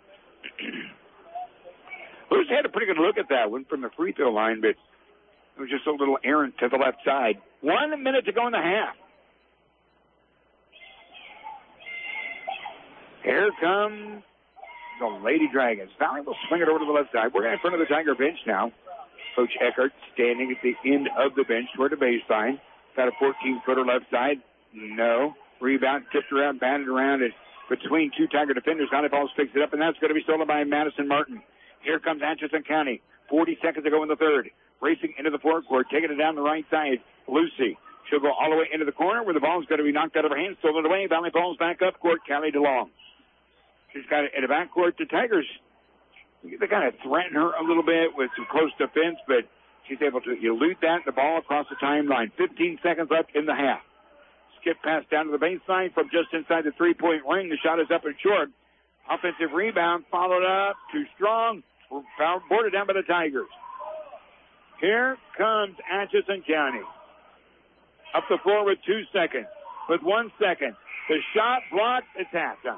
Lewis had a pretty good look at that one from the free throw line, but it was just a little errant to the left side. 1 minute to go in the half. Here comes the Lady Dragons. Valley will swing it over to the left side. We're in front of the Tiger bench now. Coach Eckert standing at the end of the bench toward the baseline. Got a 14-footer left side. No. Rebound tipped around, batted around, and between two Tiger defenders. Valley Falls picks it up, and that's going to be stolen by Madison Martin. Here comes Atchison County. 40 seconds to go in the third. Racing into the forecourt, taking it down the right side. Lucy. She'll go all the way into the corner where the ball is going to be knocked out of her hands, stolen away. Valley Falls back up court. Callie DeLong. She's got it in the backcourt. The Tigers, they kind of threaten her a little bit with some close defense, but she's able to elude that. The ball across the timeline. 15 seconds left in the half. Skip pass down to the baseline from just inside the three-point ring. The shot is up and short. Offensive rebound followed up. Too strong. Boarded down by the Tigers. Here comes Atchison County. Up the floor with 2 seconds. With 1 second. The shot blocked. It's halftime.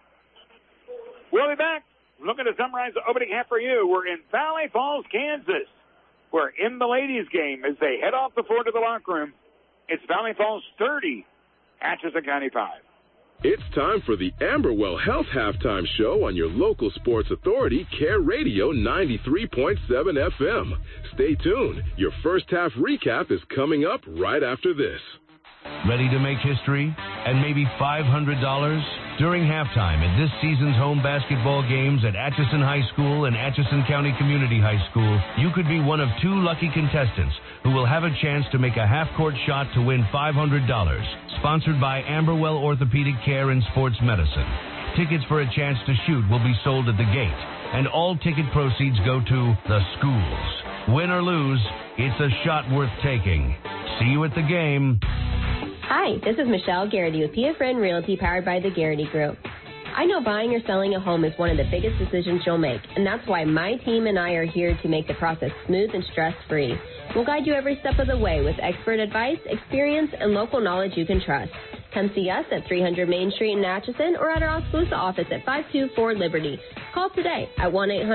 We'll be back. Looking to summarize the opening half for you. We're in Valley Falls, Kansas. We're in the ladies' game as they head off the floor to the locker room. It's Valley Falls 30, Atchison County 5. It's time for the Amberwell Health Halftime Show on your local sports authority, Care Radio 93.7 FM. Stay tuned. Your first half recap is coming up right after this. Ready to make history and maybe $500? During halftime at this season's home basketball games at Atchison High School and Atchison County Community High School, you could be one of 2 lucky contestants who will have a chance to make a half-court shot to win $500. Sponsored by Amberwell Orthopedic Care and Sports Medicine. Tickets for a chance to shoot will be sold at the gate, and all ticket proceeds go to the schools. Win or lose, it's a shot worth taking. See you at the game. Hi, this is Michelle Garrity with P.F. Friend Realty, powered by the Garrity Group. I know buying or selling a home is one of the biggest decisions you'll make, and that's why my team and I are here to make the process smooth and stress-free. We'll guide you every step of the way with expert advice, experience, and local knowledge you can trust. Come see us at 300 Main Street in Atchison or at our Oskaloosa office at 524 Liberty. Call today at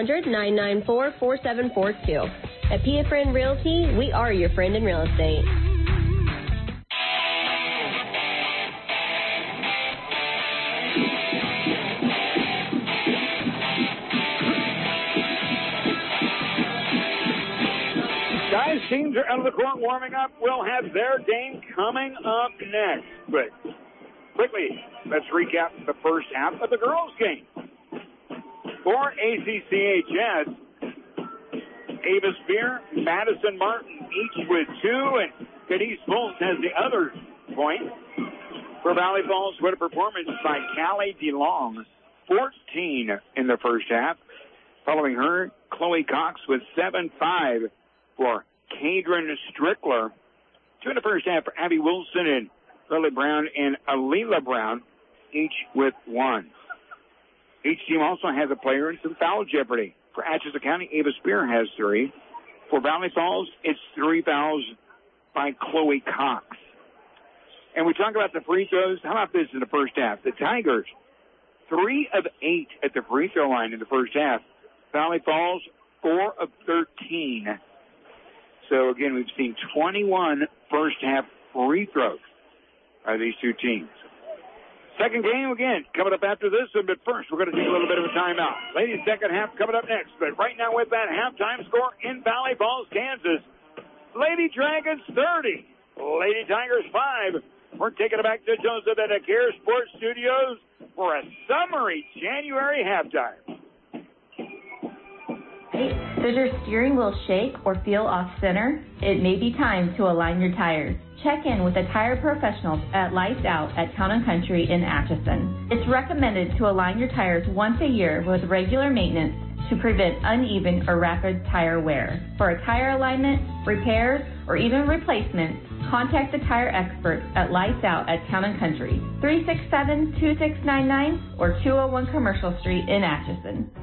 1-800-994-4742. At P.F. Friend Realty, we are your friend in real estate. Teams are out of the court warming up. We'll have their game coming up next. But quickly, let's recap the first half of the girls' game. For ACCHS, Ava Spear, Madison Martin, each with 2, and Cadiz Fultz has the other point. For Valley Falls, what a performance by Callie DeLong, 14 in the first half. Following her, Chloe Cox with 7-5 for Cadron Strickler. 2 in the first half for Abby Wilson and Lily Brown and Alila Brown, each with 1. Each team also has a player in some foul jeopardy. For Atchison County, Ava Spear has 3. For Valley Falls, it's 3 fouls by Chloe Cox. And we talk about the free throws. How about this in the first half? The Tigers, 3 of 8 at the free throw line in the first half. Valley Falls, 4 of 13. So, again, we've seen 21 first-half free throws by these two teams. Second game, again, coming up after this one, but first we're going to take a little bit of a timeout. Ladies' second half coming up next, but right now with that halftime score in Valley Falls, Kansas, Lady Dragons 30, Lady Tigers 5. We're taking it back to Joseph at the Care Sports Studios for a summary January halftime. Does your steering wheel shake or feel off center? It may be time to align your tires. Check in with the tire professionals at Lights Out at Town & Country in Atchison. It's recommended to align your tires once a year with regular maintenance to prevent uneven or rapid tire wear. For a tire alignment, repairs, or even replacement, contact the tire experts at Lights Out at Town & Country, 367-2699 or 201 Commercial Street in Atchison.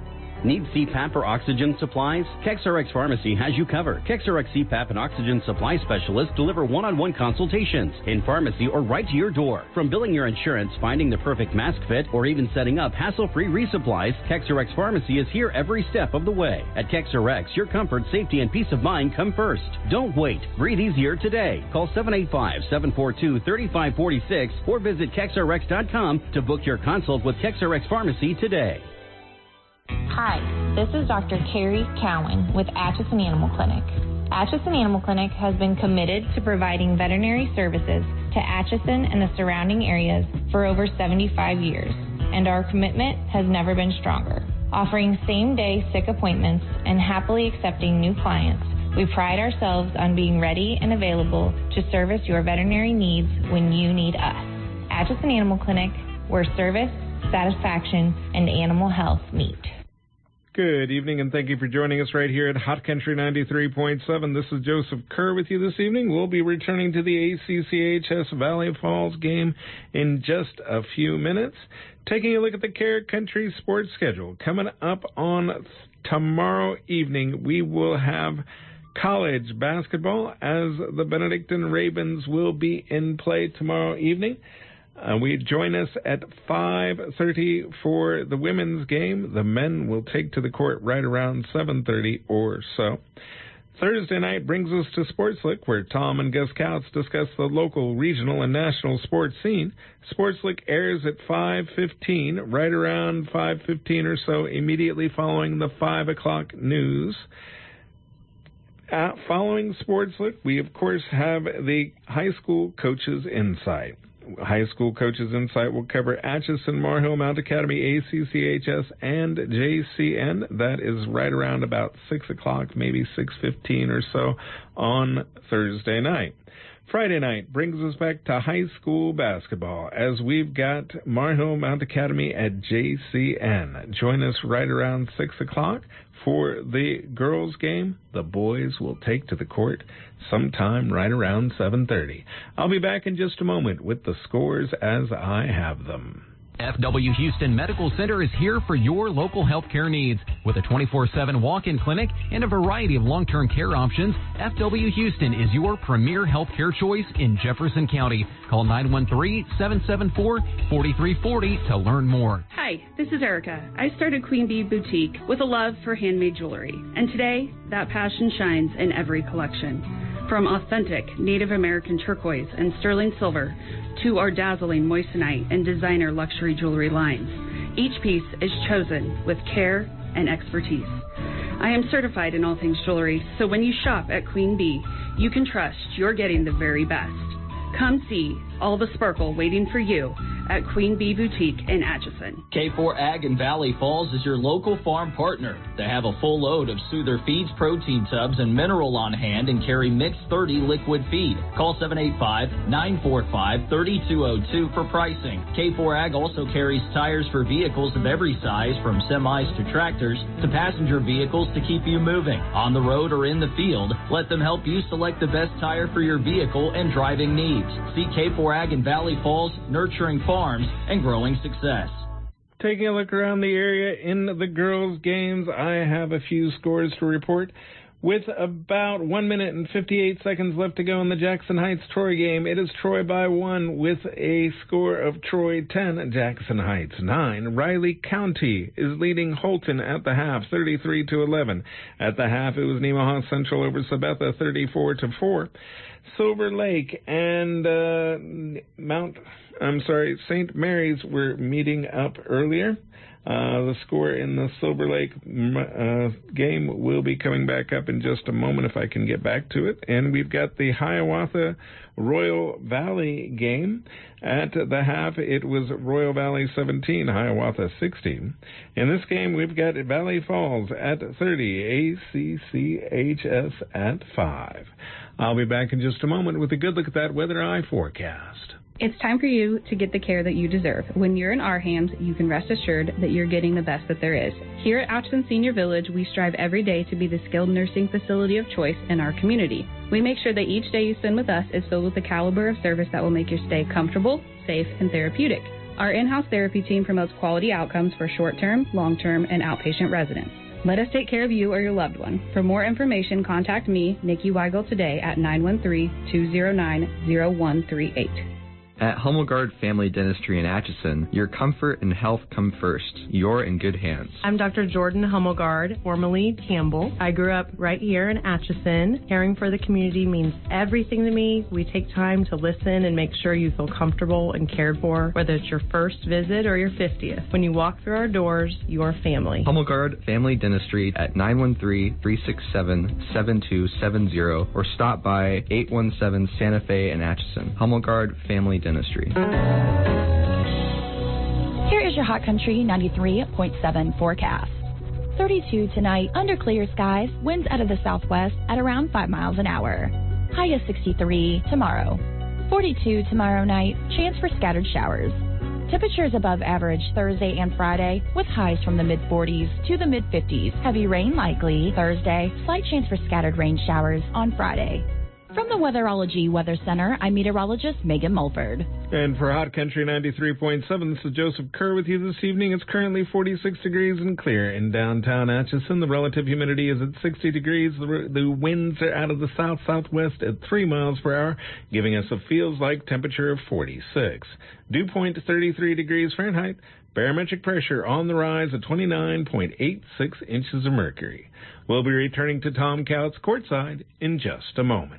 Need CPAP or oxygen supplies? KexRx Pharmacy has you covered. KexRx CPAP and oxygen supply specialists deliver one-on-one consultations in pharmacy or right to your door. From billing your insurance, finding the perfect mask fit, or even setting up hassle-free resupplies, KexRx Pharmacy is here every step of the way. At KexRx, your comfort, safety, and peace of mind come first. Don't wait. Breathe easier today. Call 785-742-3546 or visit KexRx.com to book your consult with KexRx Pharmacy today. Hi, this is Dr. Carrie Cowan with Atchison Animal Clinic. Atchison Animal Clinic has been committed to providing veterinary services to Atchison and the surrounding areas for over 75 years, and our commitment has never been stronger. Offering same-day sick appointments and happily accepting new clients, we pride ourselves on being ready and available to service your veterinary needs when you need us. Atchison Animal Clinic, where service, satisfaction, and animal health meet. Good evening, and thank you for joining us right here at Hot Country 93.7. This is Joseph Kerr with you this evening. We'll be returning to the ACCHS Valley Falls game in just a few minutes. Taking a look at the Care Country sports schedule. Coming up on tomorrow evening, we will have college basketball as the Benedictine Ravens will be in play tomorrow evening. We join us at 5:30 for the women's game. The men will take to the court right around 7:30 or so. Thursday night brings us to Sports Lick, where Tom and Gus Couts discuss the local, regional, and national sports scene. Sports Lick airs at 5:15, right around 5:15 or so, immediately following the 5 o'clock news. Following Sports Lick, we, of course, have the High School Coaches Insight. High School Coaches Insight will cover Atchison, Mar-Hill, Mount Academy, ACCHS, and JCN. That is right around about 6 o'clock, maybe 6:15 or so on Thursday night. Friday night brings us back to high school basketball as we've got Mar-Hill, Mount Academy at JCN. Join us right around 6 o'clock for the girls' game. The boys will take to the court sometime right around 7:30. I'll be back in just a moment with the scores as I have them. FW Houston Medical Center is here for your local healthcare needs. With a 24/7 walk-in clinic and a variety of long-term care options, FW Houston is your premier healthcare choice in Jefferson County. Call 913-774-4340 to learn more. Hi, this is Erica. I started Queen Bee Boutique with a love for handmade jewelry, and today that passion shines in every collection. From authentic Native American turquoise and sterling silver to our dazzling moissanite and designer luxury jewelry lines, each piece is chosen with care and expertise. I am certified in all things jewelry, so when you shop at Queen Bee, you can trust you're getting the very best. Come see all the sparkle waiting for you at Queen Bee Boutique in Atchison. K4 Ag in Valley Falls is your local farm partner. They have a full load of Soother Feeds protein tubs and mineral on hand and carry Mix 30 liquid feed. Call 785-945-3202 for pricing. K4 Ag also carries tires for vehicles of every size, from semis to tractors to passenger vehicles, to keep you moving. On the road or in the field, let them help you select the best tire for your vehicle and driving needs. See K4 Ag in Valley Falls, nurturing farms and growing success. Taking a look around the area in the girls' games, I have a few scores to report. With about 1 minute and 58 seconds left to go in the Jackson Heights-Troy game, it is Troy by 1 with a score of Troy 10, Jackson Heights 9. Riley County is leading Holton at the half, 33-11. At the half, it was Nemaha Central over Sabetha, 34-4. Silver Lake and St. Mary's were meeting up earlier. The score in the Silver Lake game will be coming back up in just a moment if I can get back to it. And we've got the Hiawatha Royal Valley game. At the half, it was Royal Valley 17, Hiawatha 16. In this game, we've got Valley Falls at 30, ACCHS at 5. I'll be back in just a moment with a good look at that weather eye forecast. It's time for you to get the care that you deserve. When you're in our hands, you can rest assured that you're getting the best that there is. Here at Atchison Senior Village, we strive every day to be the skilled nursing facility of choice in our community. We make sure that each day you spend with us is filled with the caliber of service that will make your stay comfortable, safe, and therapeutic. Our in-house therapy team promotes quality outcomes for short-term, long-term, and outpatient residents. Let us take care of you or your loved one. For more information, contact me, Nikki Weigel, today at 913-209-0138. At Hummelgard Family Dentistry in Atchison, your comfort and health come first. You're in good hands. I'm Dr. Jordan Hummelgard, formerly Campbell. I grew up right here in Atchison. Caring for the community means everything to me. We take time to listen and make sure you feel comfortable and cared for, whether it's your first visit or your 50th. When you walk through our doors, you're family. Hummelgard Family Dentistry at 913-367-7270 or stop by 817 Santa Fe in Atchison. Hummelgard Family Dentistry. Here is your Hot Country 93.7 forecast. 32 tonight, under clear skies, winds out of the southwest at around 5 miles an hour. High of 63 tomorrow. 42 tomorrow night, chance for scattered showers. Temperatures above average Thursday and Friday, with highs from the mid-40s to the mid-50s. Heavy rain likely Thursday, slight chance for scattered rain showers on Friday. From the Weatherology Weather Center, I'm meteorologist Megan Mulford. And for Hot Country 93.7, this is Joseph Kerr with you this evening. It's currently 46 degrees and clear in downtown Atchison. The relative humidity is at 60 degrees. The winds are out of the south-southwest at 3 miles per hour, giving us a feels-like temperature of 46. Dew point 33 degrees Fahrenheit. Barometric pressure on the rise at 29.86 inches of mercury. We'll be returning to Tom Couts courtside in just a moment.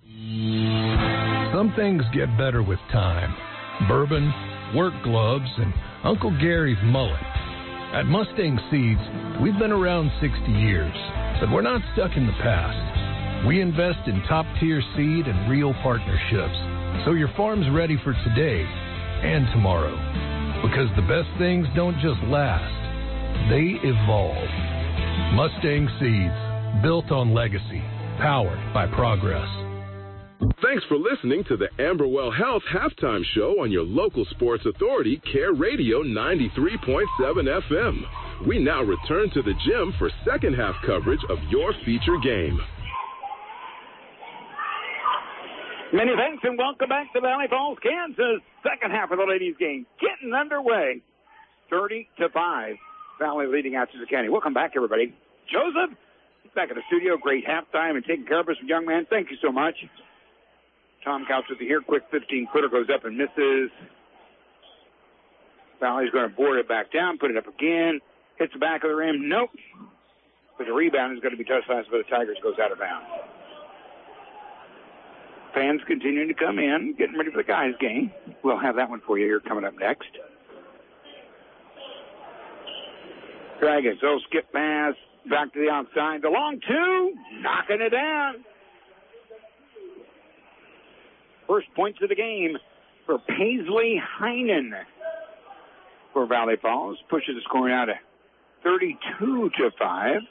Some things get better with time. Bourbon, work gloves, and Uncle Gary's mullet. At Mustang Seeds, we've been around 60 years, but we're not stuck in the past. We invest in top-tier seed and real partnerships, so your farm's ready for today and tomorrow. Because the best things don't just last, they evolve. Mustang Seeds, built on legacy, powered by progress. Thanks for listening to the Amberwell Health Halftime Show on your local sports authority, Care Radio 93.7 FM. We now return to the gym for second half coverage of your feature game. Many thanks and welcome back to Valley Falls, Kansas. Second half of the ladies' game getting underway. 30-5. Valley leading Atchison County. Welcome back, everybody. Joseph, back in the studio. Great halftime and taking care of us, young man. Thank you so much. Tom Couch with you here. Quick 15-footer goes up and misses. Valley's going to board it back down, put it up again. Hits the back of the rim. Nope. But the rebound is going to be touched last by the Tigers. Goes out of bounds. Fans continuing to come in, getting ready for the guys' game. We'll have that one for you here coming up next. Dragons, skip pass, back to the outside. The long two, knocking it down. First points of the game for Paisley Heinen for Valley Falls. Pushes the score now to 32-5.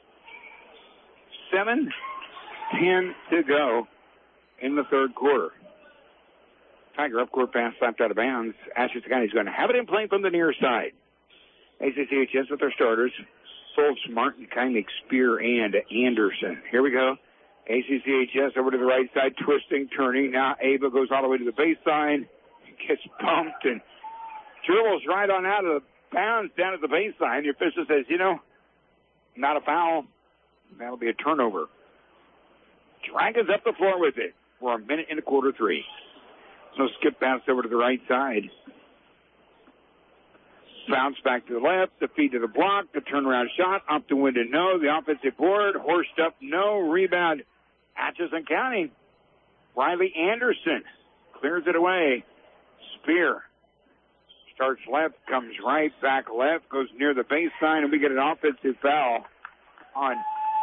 7:10 to go in the third quarter. Tiger up-court pass slapped out of bounds. Atchison County is going to have it in play from the near side. ACCHS with their starters. Foltz, Martin, Kymick, Spear, and Anderson. Here we go. ACCHS over to the right side, twisting, turning. Now Ava goes all the way to the baseline. Gets bumped and dribbles right on out of the bounds down at the baseline. The official says, not a foul. That'll be a turnover. Dragons up the floor with it for a minute and a quarter three. So skip pass over to the right side. Bounce back to the left, the feed to the block, the turnaround shot, up the window, no. The offensive board, horsed up, no. Rebound, Atchison County. Riley Anderson clears it away. Spear starts left, comes right, back left, goes near the baseline, and we get an offensive foul on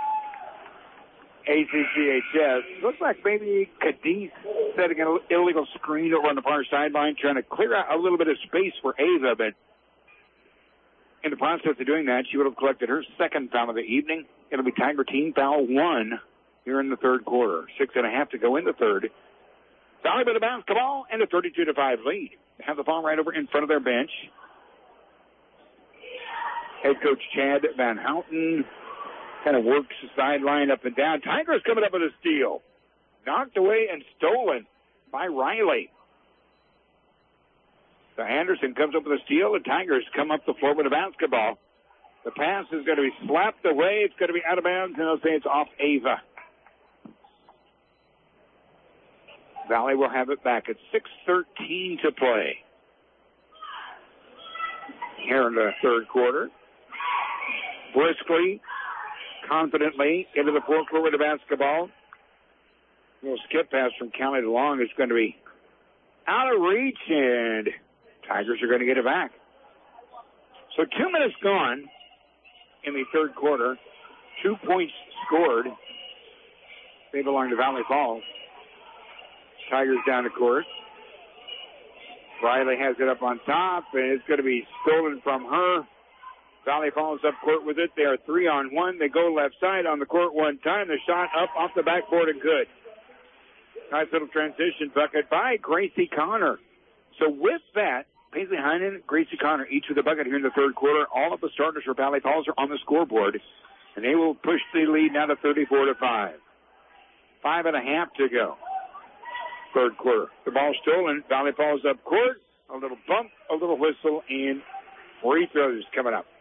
ACCHS. Looks like maybe Cadiz setting an illegal screen over on the far sideline, trying to clear out a little bit of space for Ava, but in the process of doing that, she would have collected her second foul of the evening. It'll be Tiger team foul 1 here in the third quarter. 6.5 to go in the third. Valley with the basketball and a 32-5 lead. They have the ball right over in front of their bench. Head coach Chad Van Houten kind of works the sideline up and down. Tigers coming up with a steal. Knocked away and stolen by Riley. So Anderson comes up with a steal. The Tigers come up the floor with a basketball. The pass is going to be slapped away. It's going to be out of bounds, and they'll say it's off Ava. Valley will have it back at 6:13 to play here in the third quarter. Briskly, confidently, into the fourth quarter with the basketball. A little skip pass from Callie DeLong is going to be out of reach, and Tigers are going to get it back. So 2 minutes gone in the third quarter. 2 points scored. They belong to Valley Falls. Tigers down the court. Riley has it up on top, and it's going to be stolen from her. Valley Falls up court with it. They are 3-on-1. They go left side on the court one time. The shot up off the backboard and good. Nice little transition bucket by Gracie Connor. So with that, Paisley Heinen, Gracie Connor, each with a bucket here in the third quarter. All of the starters for Valley Falls are on the scoreboard, and they will push the lead now to 34-5. 5.5 to go. Third quarter. The ball stolen. Valley Falls up court. A little bump, a little whistle, and free throws coming up.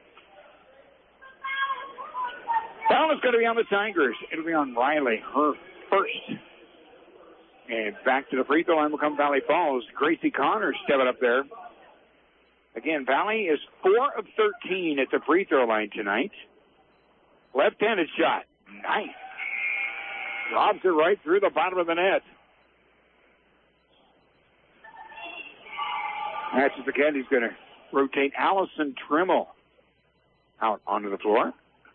Foul is going to be on the Tigers. It'll be on Riley, her first. And back to the free throw line will come Valley Falls. Gracie Connor stepping up there. Again, Valley is 4 of 13 at the free throw line tonight. Left-handed shot. Nice. Robs it right through the bottom of the net. Matches the Candy's going to rotate Allison Trimmel out onto the floor.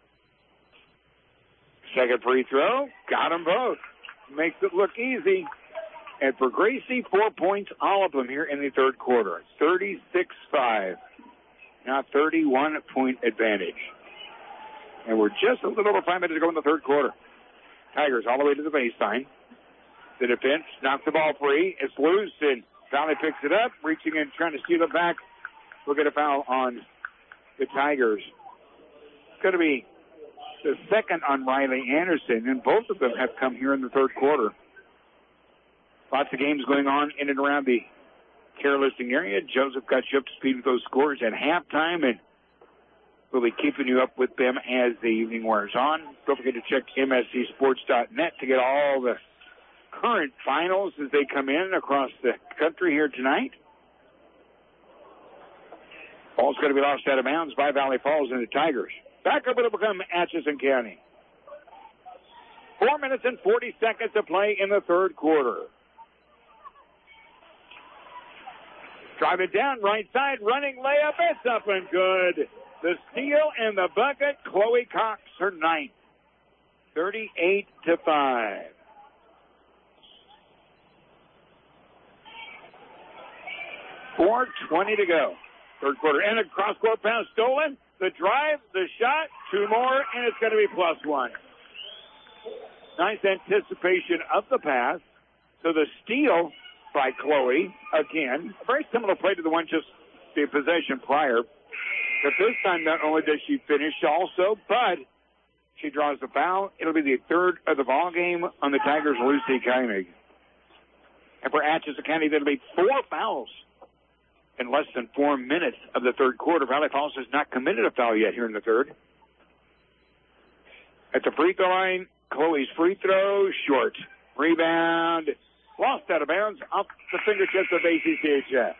Second free throw. Got them both. Makes it look easy. And for Gracie, 4 points, all of them here in the third quarter. 36-5. Now 31-point advantage. And we're just a little over 5 minutes to go in the third quarter. Tigers all the way to the baseline. The defense knocks the ball free. It's loose, and Valley picks it up, reaching in, trying to steal it back. We'll get a foul on the Tigers. It's going to be the second on Riley Anderson, and both of them have come here in the third quarter. Lots of games going on in and around the Care Listing area. Joseph got you up to speed with those scores at halftime, and we'll be keeping you up with them as the evening wears on. Don't forget to check mscsports.net to get all the current finals as they come in across the country here tonight. Ball's going to be lost out of bounds by Valley Falls and the Tigers. Back up, it'll become Atchison County. 4 minutes and 40 seconds to play in the third quarter. Drive it down, right side, running layup, it's up and good. The steal and the bucket, Chloe Cox, her ninth. 38-5. .4:20 to go. Third quarter. And a cross-court pass stolen. The drive, the shot, 2 more, and it's going to be +1. Nice anticipation of the pass. So the steal by Chloe, again, a very similar play to the one just the possession prior. But this time, not only does she finish also, but she draws the foul. It'll be the third of the ball game on the Tigers' Lucy Koenig. And for Atchison County, that'll be 4 fouls in less than 4 minutes of the third quarter. Valley Falls has not committed a foul yet here in the third. At the free throw line, Chloe's free throw, short. Rebound, lost out of bounds off the fingertips of ACCHS.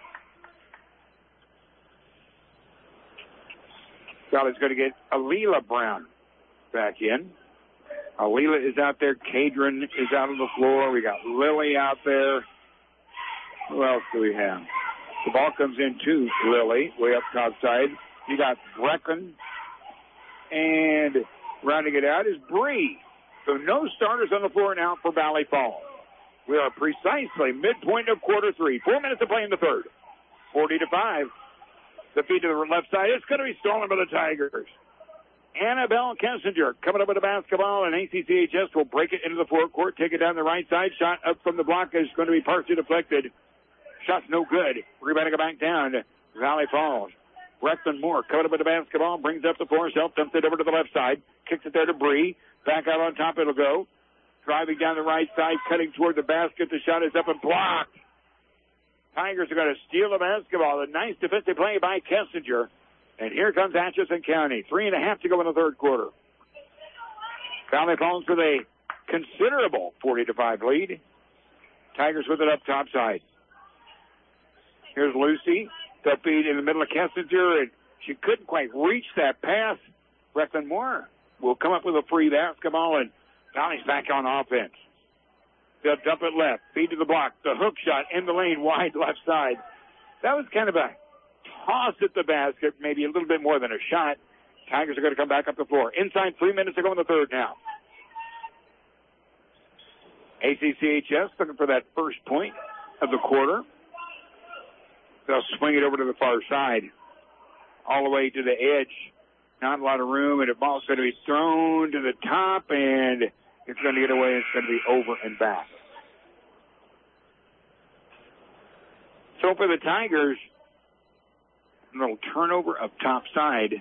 Valley's going to get Alila Brown back in. Alila is out there. Cadron is out on the floor. We got Lily out there. Who else do we have? The ball comes in to Lily, way up top side. You got Brecken. And rounding it out is Bree. So no starters on the floor now for Valley Falls. We are precisely midpoint of quarter 3. 4 minutes to play in the third. 40-5. The feed to the left side. It's going to be stolen by the Tigers. Annabelle Kessinger coming up with the basketball, and ACCHS will break it into the forecourt, take it down the right side. Shot up from the block is going to be partially deflected. Shot's no good. Rebounding it back down to Valley Falls. Weston Moore coming up with the basketball, brings up the floor, dumps it over to the left side, kicks it there to Bree. Back out on top it'll go. Driving down the right side, cutting toward the basket. The shot is up and blocked. Tigers are going to steal the basketball. A nice defensive play by Kessinger. And here comes Atchison County. 3.5 to go in the third quarter. Valley Falls with a considerable 40-5 lead. Tigers with it up top side. Here's Lucy. The feed in the middle of Kessinger, and she couldn't quite reach that pass. Brecklin Moore will come up with a free basketball, and Valley's back on offense. They'll dump it left. Feed to the block. The hook shot in the lane, wide left side. That was kind of a toss at the basket, maybe a little bit more than a shot. Tigers are going to come back up the floor. Inside 3 minutes to go in the third now. ACCHS looking for that first point of the quarter. They'll swing it over to the far side, all the way to the edge. Not a lot of room, and the ball's going to be thrown to the top, and it's going to get away. It's going to be over and back. So for the Tigers, a little turnover up top side.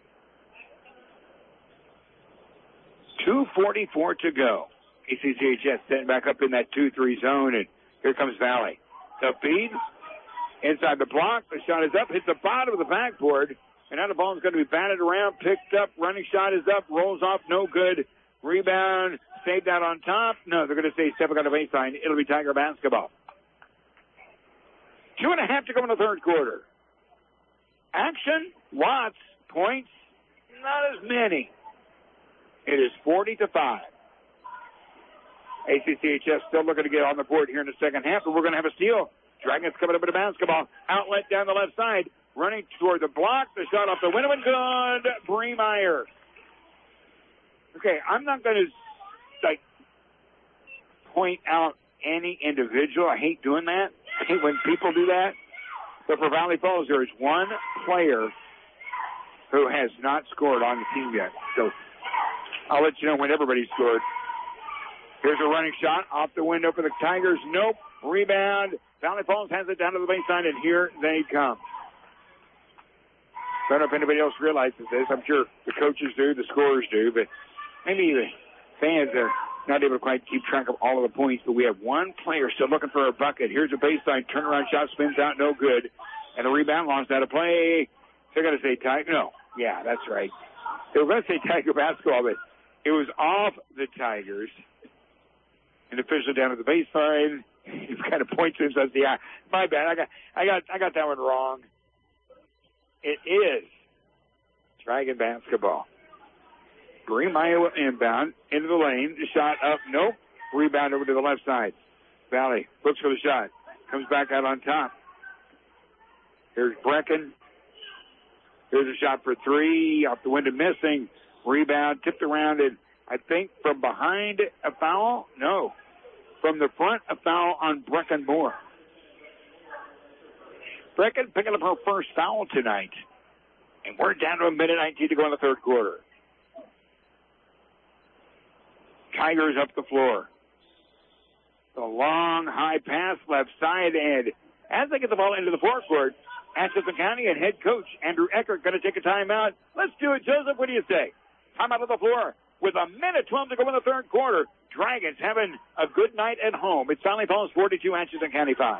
2:44 to go. ACCHS setting back up in that 2-3 zone, and here comes Valley. The feed inside the block. The shot is up, hits the bottom of the backboard, and now the ball is going to be batted around, picked up. Running shot is up, rolls off, no good. Rebound, saved out on top. No, they're going to say stepping on the baseline. It'll be Tiger basketball. 2.5 to go in the third quarter. Action, lots, points, not as many. It is 40-5. ACCHS still looking to get on the board here in the second half, but we're going to have a steal. Dragons coming up with a basketball. Outlet down the left side. Running toward the block. The shot off the window and good. Bree Meyer. Okay, I'm not going to point out any individual. I hate doing that. I hate when people do that. But for Valley Falls, there is one player who has not scored on the team yet. So I'll let you know when everybody scored. Here's a running shot off the window for the Tigers. Nope. Rebound. Valley Falls has it down to the baseline, and here they come. I don't know if anybody else realizes this. I'm sure the coaches do, the scorers do, but maybe the fans are not able to quite keep track of all of the points. But we have one player still looking for a bucket. Here's a baseline turnaround shot, spins out, no good. And a rebound launched out of play. They're going to say Tiger. No. Yeah, that's right. They were going to say Tiger basketball, but it was off the Tigers. And official down at the baseline. He kind of points to him and says, "Yeah, my bad. I got that one wrong." It is Dragon basketball. Green Iowa inbound into the lane. The shot up. Nope. Rebound over to the left side. Valley looks for the shot. Comes back out on top. Here's Brecken. Here's a shot for three. Off the window, missing. Rebound tipped around, and I think from behind a foul. No. From the front, a foul on Brecken Moore. Brecken picking up her first foul tonight. And we're down to 1:19 to go in the third quarter. Tigers up the floor. The long, high pass left side, and as they get the ball into the forecourt, Atchison County and head coach Andrew Eckert going to take a timeout. Let's do it, Joseph. What do you say? Timeout on the floor with 1:12 to go in the third quarter. Dragons having a good night at home. It's Valley Falls 42, Atchison County 5.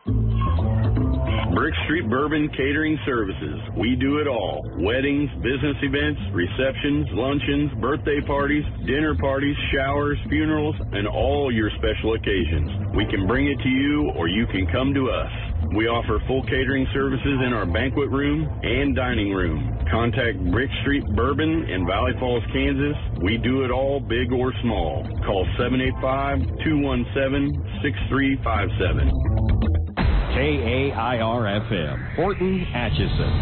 Brick Street Bourbon Catering Services. We do it all. Weddings, business events, receptions, luncheons, birthday parties, dinner parties, showers, funerals, and all your special occasions. We can bring it to you or you can come to us. We offer full catering services in our banquet room and dining room. Contact Brick Street Bourbon in Valley Falls, Kansas. We do it all, big or small. Call 785-217-6357. KAIR-FM, Horton, Atchison.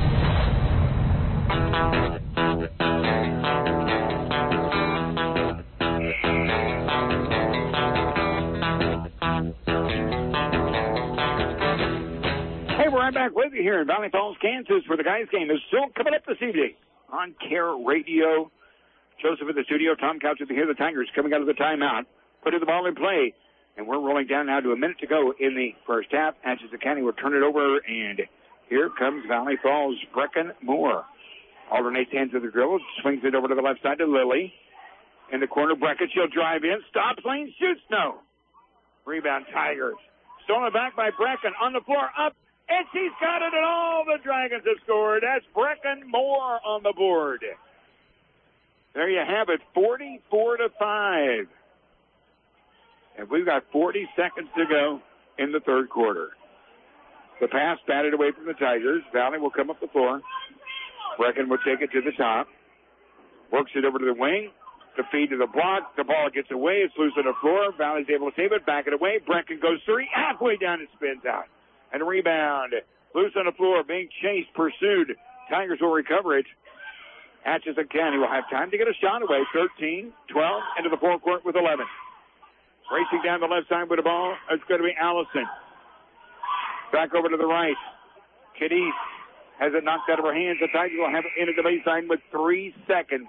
Hey, we're right back with you here in Valley Falls, Kansas, for the guys' game is still coming up this evening on Care Radio. Joseph in the studio, Tom Couch at the here. The Tigers coming out of the timeout, putting the ball in play. And we're rolling down now to 1 minute to go in the first half. Atchison County will turn it over, and here comes Valley Falls' Brecken Moore. Alternates hands of the dribble, swings it over to the left side to Lily. In the corner, Brecken, she'll drive in, stops lane, shoots, no. Rebound, Tigers. stolen back by Brecken. On the floor, up, and she's got it, and all the Dragons have scored. That's Brecken Moore on the board. There you have it, 44-5. And we've got 40 seconds to go in the third quarter. The pass batted away from the Tigers. Valley will come up the floor. Brecken will take it to the top. Works it over to the wing. The feed to the block. The ball gets away. It's loose on the floor. Valley's able to save it. Back it away. Brecken goes three. Halfway down and spins out. And a rebound. Loose on the floor. Being chased. Pursued. Tigers will recover it. Atchison County will have time to get a shot away. 13-12 into the forecourt with 11. Racing down the left side with the ball. It's going to be Allison. Back over to the right. Cadiz has it knocked out of her hands. The Tigers will have it into the baseline with 3 seconds.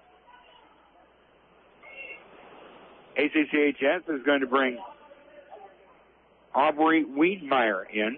ACCHS is going to bring Aubrey Wiedmeyer in.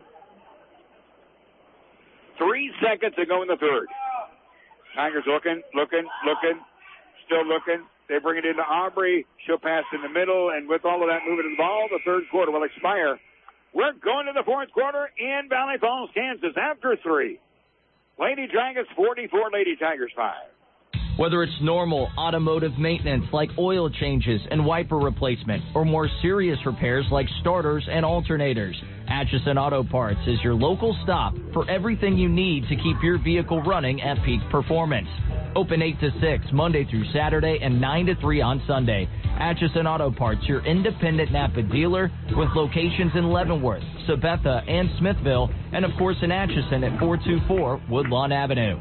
3 seconds to go in the third. Tigers looking, still looking. They bring it into Aubrey. She'll pass in the middle, and with all of that movement of the ball, the third quarter will expire. We're going to the fourth quarter in Valley Falls, Kansas, after 3. Lady Dragons 44, Lady Tigers 5. Whether it's normal automotive maintenance like oil changes and wiper replacement, or more serious repairs like starters and alternators, Atchison Auto Parts is your local stop for everything you need to keep your vehicle running at peak performance. Open 8 to 6 Monday through Saturday and 9 to 3 on Sunday. Atchison Auto Parts, your independent Napa dealer with locations in Leavenworth, Sabetha, and Smithville, and of course in Atchison at 424 Woodlawn Avenue.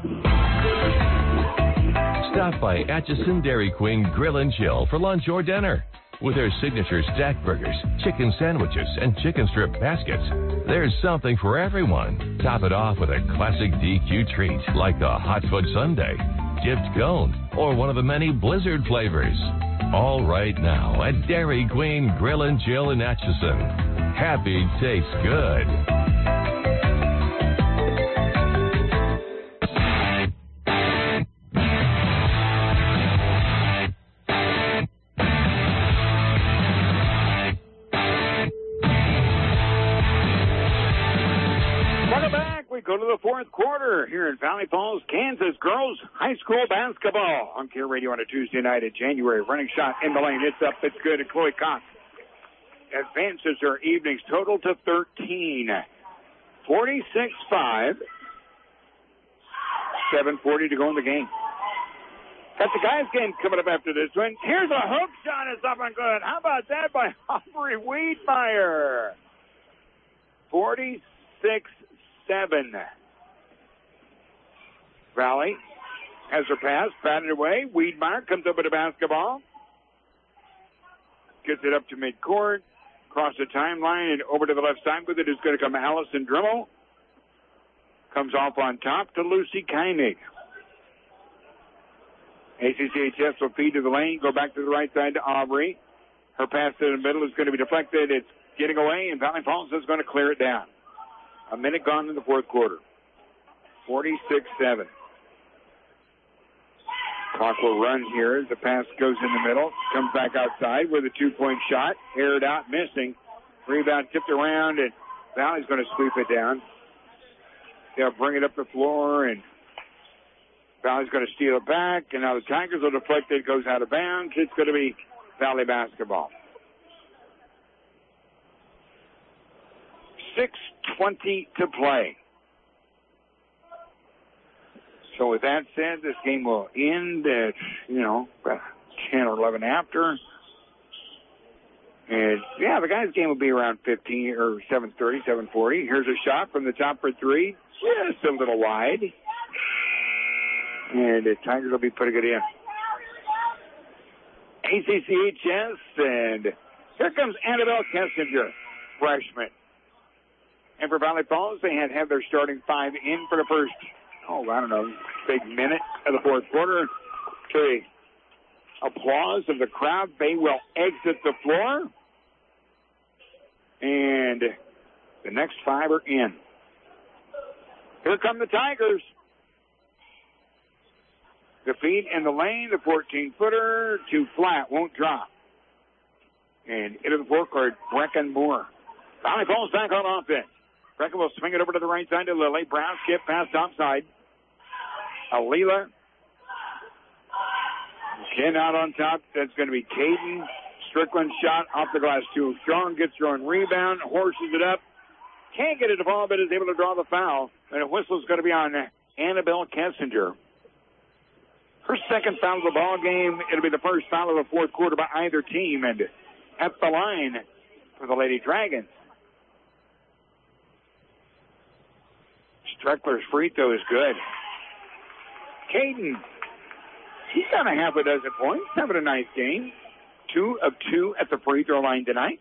Stop by Atchison Dairy Queen Grill and Chill for lunch or dinner. With their signature stack burgers, chicken sandwiches, and chicken strip baskets, there's something for everyone. Top it off with a classic DQ treat like the Hot Fudge Sundae, dipped cone, or one of the many Blizzard flavors. All right now at Dairy Queen Grill and Chill in Atchison. Happy tastes good. Go to the fourth quarter here in Valley Falls, Kansas. Girls high school basketball on Care Radio on a Tuesday night in January. Running shot in the lane. It's up. It's good. And Chloe Cox advances her evening's total to 13. 46-5. 7:40 to go in the game. Got the guys' game coming up after this one. Here's a hook shot. It's up and good. How about that by Aubrey Wiedmeyer? 46-7. Valley has her pass, batted away. Wiedmeyer comes up with the basketball. Gets it up to midcourt. Across the timeline and over to the left side with it is going to come Allison Drimmel. Comes off on top to Lucy Keinig. ACCHS will feed to the lane, go back to the right side to Aubrey. Her pass to the middle is going to be deflected. It's getting away, and Valley Falls is going to clear it down. A minute gone in the fourth quarter. 46-7. Clock will run here as the pass goes in the middle. Comes back outside with a two-point shot. Aired out, missing. Rebound tipped around, and Valley's going to sweep it down. They'll bring it up the floor, and Valley's going to steal it back. And now the Tigers will deflect it. It goes out of bounds. It's going to be Valley basketball. 6:20 to play. So with that said, this game will end at, 10 or 11 after. And, the guys' game will be around 15 or 7:30, 7:40. Here's a shot from the top for three. Just a little wide. And the Tigers will be putting it in. ACCHS, and here comes Annabelle Kessinger, freshman. And for Valley Falls, they had their starting five in for the first, big minute of the fourth quarter. To the applause of the crowd, they will exit the floor. And the next five are in. Here come the Tigers. The feed in the lane, the 14-footer, too flat, won't drop. And into the forecourt, Brecken Moore. Valley Falls back on offense. Brecken will swing it over to the right side to Lily. Brown skip past topside. Alila. Ken out on top. That's going to be Caden. Strickland shot off the glass too strong. Gets her own rebound. Horses it up. Can't get it to ball, but is able to draw the foul. And a whistle is going to be on Annabelle Kessinger. Her second foul of the ball game. It'll be the first foul of the fourth quarter by either team. And at the line for the Lady Dragons. Streckler's free throw is good. Caden, he's got a half a dozen points. Having a nice game. 2 of 2 at the free throw line tonight.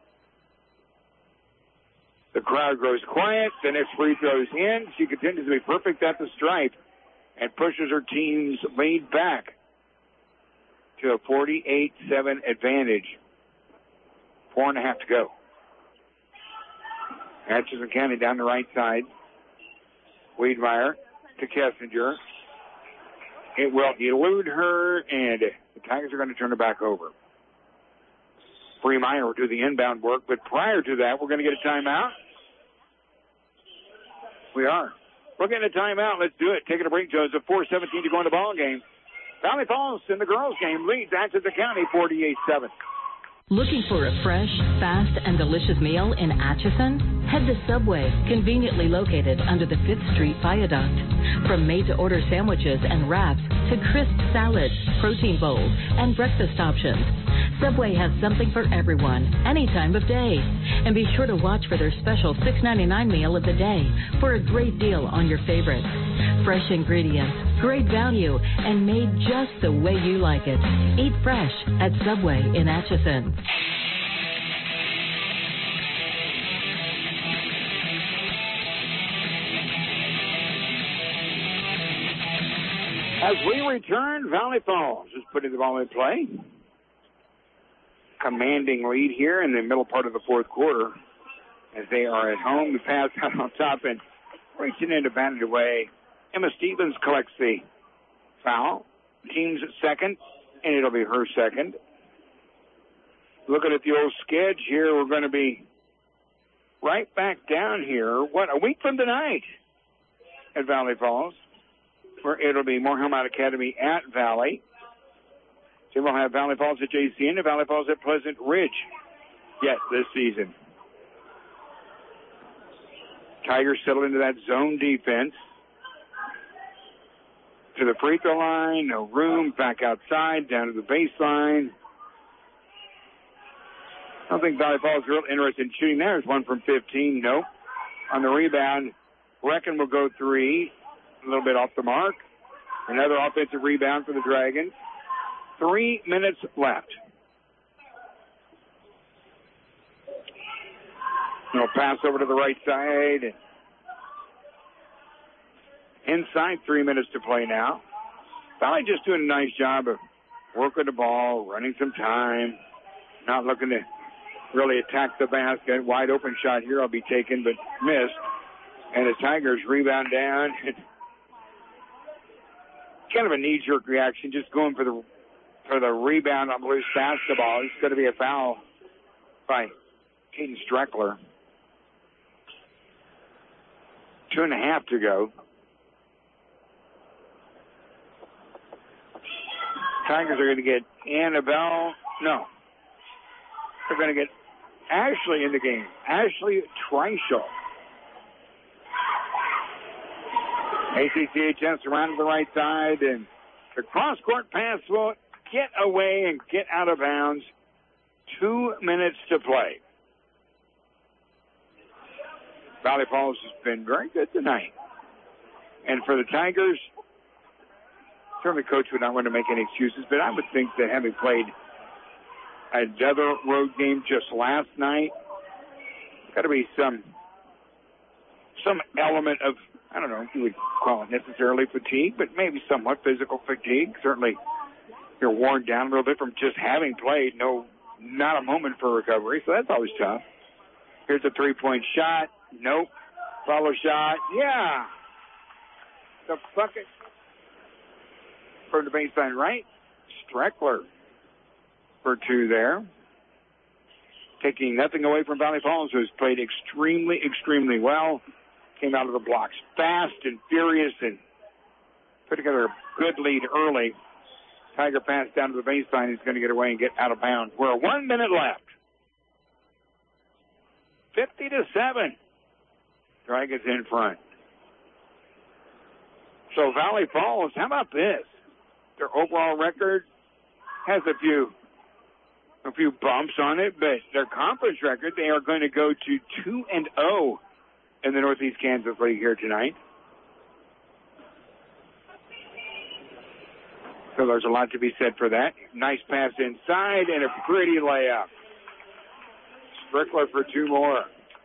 The crowd grows quiet. The next free throw's in. She continues to be perfect at the stripe and pushes her team's lead back to a 48-7 advantage. 4.5 to go. Atchison County down the right side. Wiedmeyer to Kessinger. It will elude her, and the Tigers are going to turn it back over. Freemeyer will do the inbound work, but prior to that, we're going to get a timeout. We are. We're getting a timeout. Let's do it. Taking a break, Joseph. 4:17 to go in the ball game. Valley Falls in the girls' game leads Atchison County 48-7. Looking for a fresh, fast, and delicious meal in Atchison? Head to Subway, conveniently located under the 5th Street Viaduct. From made-to-order sandwiches and wraps to crisp salads, protein bowls, and breakfast options, Subway has something for everyone, any time of day. And be sure to watch for their special $6.99 meal of the day for a great deal on your favorites. Fresh ingredients, great value, and made just the way you like it. Eat fresh at Subway in Atchison. As we return, Valley Falls is putting the ball in play. Commanding lead here in the middle part of the fourth quarter as they are at home. The pass out on top and reaching in to bat it away. Emma Stevens collects the foul. Team's at second, and it'll be her second. Looking at the old sketch here, we're going to be right back down here, a week from tonight at Valley Falls, where it'll be Moorhead Academy at Valley. So we'll have Valley Falls at JCN and Valley Falls at Pleasant Ridge yet this season. Tigers settle into that zone defense. To the free throw line, no room, back outside, down to the baseline. I don't think Valley Falls is real interested in shooting there. It's 1 from 15. Nope. On the rebound, Brecken will go 3. A little bit off the mark. Another offensive rebound for the Dragons. 3 minutes left. We'll pass over to the right side. Inside, 3 minutes to play now. Valley just doing a nice job of working the ball, running some time, not looking to really attack the basket. Wide open shot here will be taken, but missed. And the Tigers rebound down. Kind of a knee-jerk reaction, just going for the rebound on loose basketball. It's going to be a foul by Caden Streckler. 2.5 to go. Tigers are going to get Annabelle. No. They're going to get Ashley in the game. Ashley Treichel. ACCHS around to the right side, and the cross-court pass will get away and get out of bounds. 2 minutes to play. Valley Falls has been very good tonight. And for the Tigers, certainly Coach would not want to make any excuses, but I would think that having played another road game just last night, got to be some element of, I don't know if you would call it necessarily fatigue, but maybe somewhat physical fatigue. Certainly you're worn down a little bit from just having played. Not a moment for recovery, so that's always tough. Here's a three-point shot. Nope. Follow shot. Yeah. The bucket from the baseline right. Streckler for 2 there. taking nothing away from Valley Falls, who's played extremely, extremely well. Came out of the blocks fast and furious and put together a good lead early. Tiger pass down to the baseline. He's going to get away and get out of bounds. We're 1 minute left. 50-7. Dragons in front. So Valley Falls, how about this? Their overall record has a few bumps on it, but their conference record, they are going to go to 2-0 in the Northeast Kansas League here tonight. So there's a lot to be said for that. Nice pass inside and a pretty layup. Strickler for two more.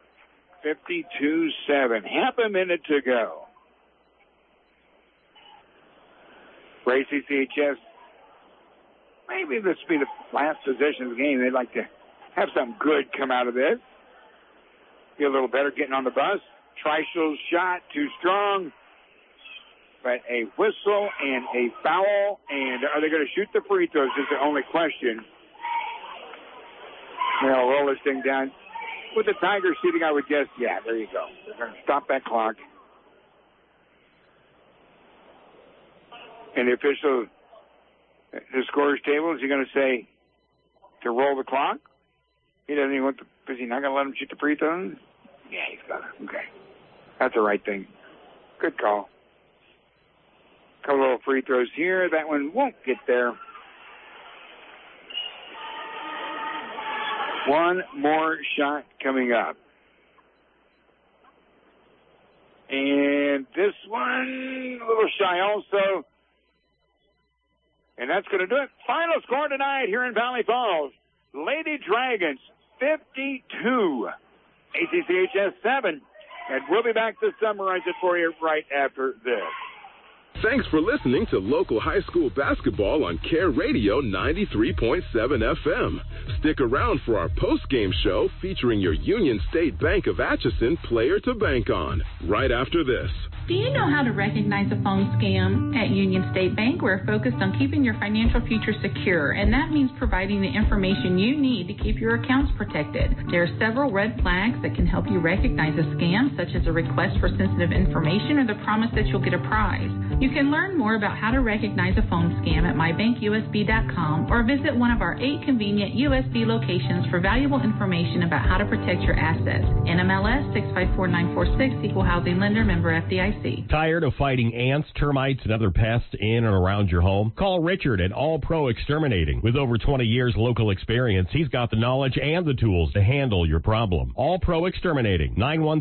52-7. Half a minute to go. For ACCHS, maybe this will be the last possession of the game. They'd like to have something good come out of this. Get a little better getting on the bus. Treischel's shot, too strong. But a whistle and a foul. And are they going to shoot the free throws is the only question. They'll roll this thing down. With the Tigers shooting, I would guess, yeah, there you go. They're going to stop that clock. And the official, the scorer's table, is he going to say to roll the clock? He doesn't even want is he not going to let him shoot the free throws? Yeah, he's got to. Okay. That's the right thing. Good call. Couple little free throws here. That one won't get there. One more shot coming up. And this one, a little shy also. And that's going to do it. Final score tonight here in Valley Falls. Lady Dragons, 52. ACCHS 7. And we'll be back to summarize it for you right after this. Thanks for listening to local high school basketball on Care Radio 93.7 FM. Stick around for our post-game show featuring your Union State Bank of Atchison player to bank on right after this. Do you know how to recognize a phone scam? At Union State Bank, we're focused on keeping your financial future secure, and that means providing the information you need to keep your accounts protected. There are several red flags that can help you recognize a scam, such as a request for sensitive information or the promise that you'll get a prize. You can learn more about how to recognize a phone scam at mybankusb.com or visit one of our 8 convenient USB locations for valuable information about how to protect your assets. NMLS 654946, Equal Housing Lender, member FDIC. Tired of fighting ants, termites, and other pests in and around your home? Call Richard at All Pro Exterminating. With over 20 years local experience, he's got the knowledge and the tools to handle your problem. All Pro Exterminating,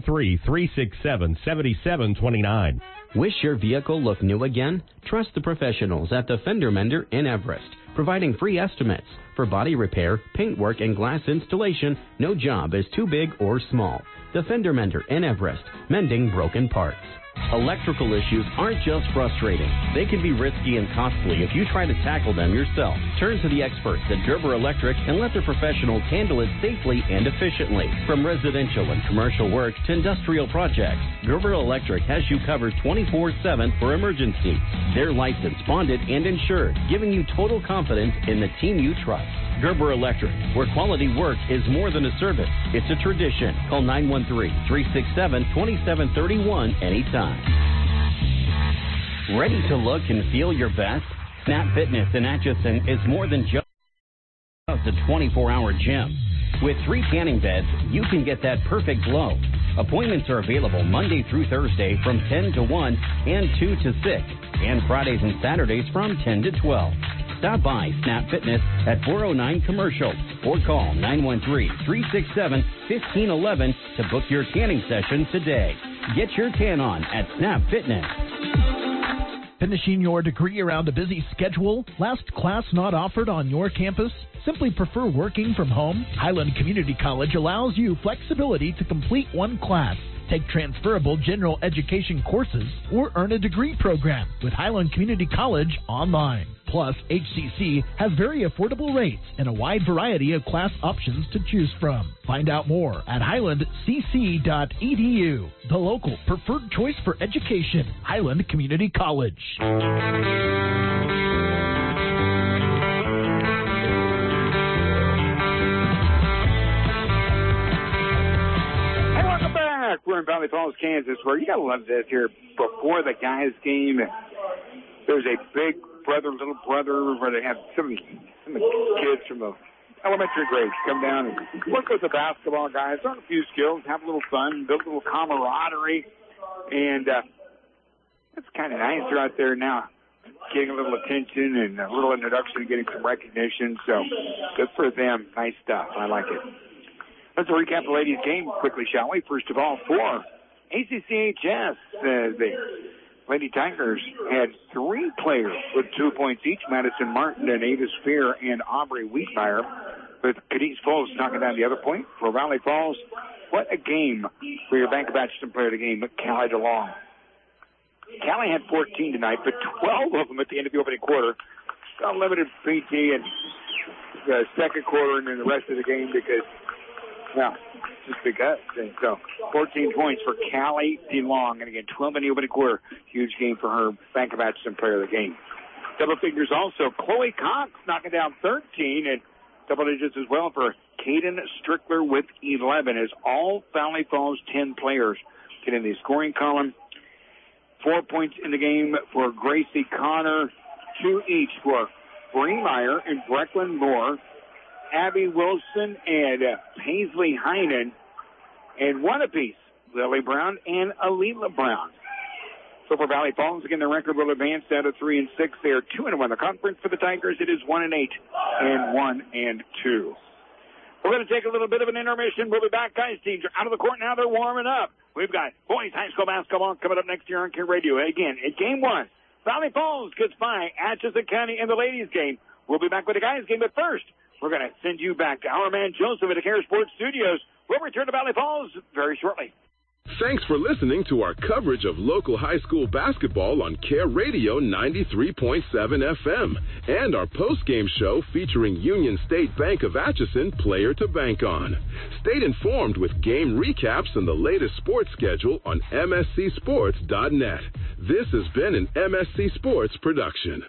913-367-7729. Wish your vehicle looked new again? Trust the professionals at the Fender Mender in Everest, providing free estimates. For body repair, paintwork, and glass installation, no job is too big or small. The Fender Mender in Everest, mending broken parts. Electrical issues aren't just frustrating. They can be risky and costly if you try to tackle them yourself. Turn to the experts at Gerber Electric and let their professionals handle it safely and efficiently. From residential and commercial work to industrial projects, Gerber Electric has you covered 24/7 for emergencies. They're licensed, bonded, and insured, giving you total confidence in the team you trust. Gerber Electric, where quality work is more than a service. It's a tradition. Call 913-367-2731 anytime. Ready to look and feel your best? Snap Fitness in Atchison is more than just a 24-hour gym. With 3 tanning beds, you can get that perfect glow. Appointments are available Monday through Thursday from 10 to 1 and 2 to 6, and Fridays and Saturdays from 10 to 12. Stop by Snap Fitness at 409 Commercial or call 913-367-1511 to book your tanning session today. Get your tan on at Snap Fitness. Finishing your degree around a busy schedule? Last class not offered on your campus? Simply prefer working from home? Highland Community College allows you flexibility to complete one class, take transferable general education courses, or earn a degree program with Highland Community College online. Plus, HCC has very affordable rates and a wide variety of class options to choose from. Find out more at highlandcc.edu. The local preferred choice for education, Highland Community College. we're in Valley Falls, Kansas, where you got to love this here. Before the guys' game, there's a big brother, little brother, where they have some of the kids from the elementary grades come down and work with the basketball guys, learn a few skills, have a little fun, build a little camaraderie, and it's kind of nice. They're out there now getting a little attention and a little introduction, getting some recognition, so good for them. Nice stuff. I like it. Let's recap the ladies' game quickly, shall we? First of all, for ACCHS, the Lady Tigers had 3 players with 2 points each, Madison Martin and Ava Spear and Aubrey Wheatmeyer, with Cadiz Falls knocking down the other point. For Valley Falls, what a game for your Bank of Atchison player of the game, Callie DeLong. Callie had 14 tonight, but 12 of them at the end of the opening quarter. Got limited PT in the second quarter and then the rest of the game because, well, just because. And so 14 points for Callie DeLong. And again, 12 in the opening quarter. Huge game for her, Bank of Atchison player of the game. Double figures also. Chloe Cox knocking down 13 and double digits as well for Caden Strickler with 11 as all Valley Falls 10 players get in the scoring column. 4 points in the game for Gracie Connor, 2 each for Bree Meyer and Brecklin Moore, Abby Wilson and Paisley Heinen, and 1 apiece, Lily Brown and Alila Brown. So for Valley Falls, again, the record will advance out of 3-6. They are 2-1. The conference for the Tigers, it is 1-8 and 1-2. We're going to take a little bit of an intermission. We'll be back, guys. Teams are out of the court now. They're warming up. We've got boys high school basketball coming up next year on Care Radio. Again, in Game 1, Valley Falls gets by Atchison County in the ladies' game. We'll be back with the guys' game, but first, we're going to send you back to our man Joseph at the Care Sports Studios. We'll return to Valley Falls very shortly. Thanks for listening to our coverage of local high school basketball on Care Radio 93.7 FM and our post-game show featuring Union State Bank of Atchison player to bank on. Stay informed with game recaps and the latest sports schedule on MSCSports.net. This has been an MSC Sports production.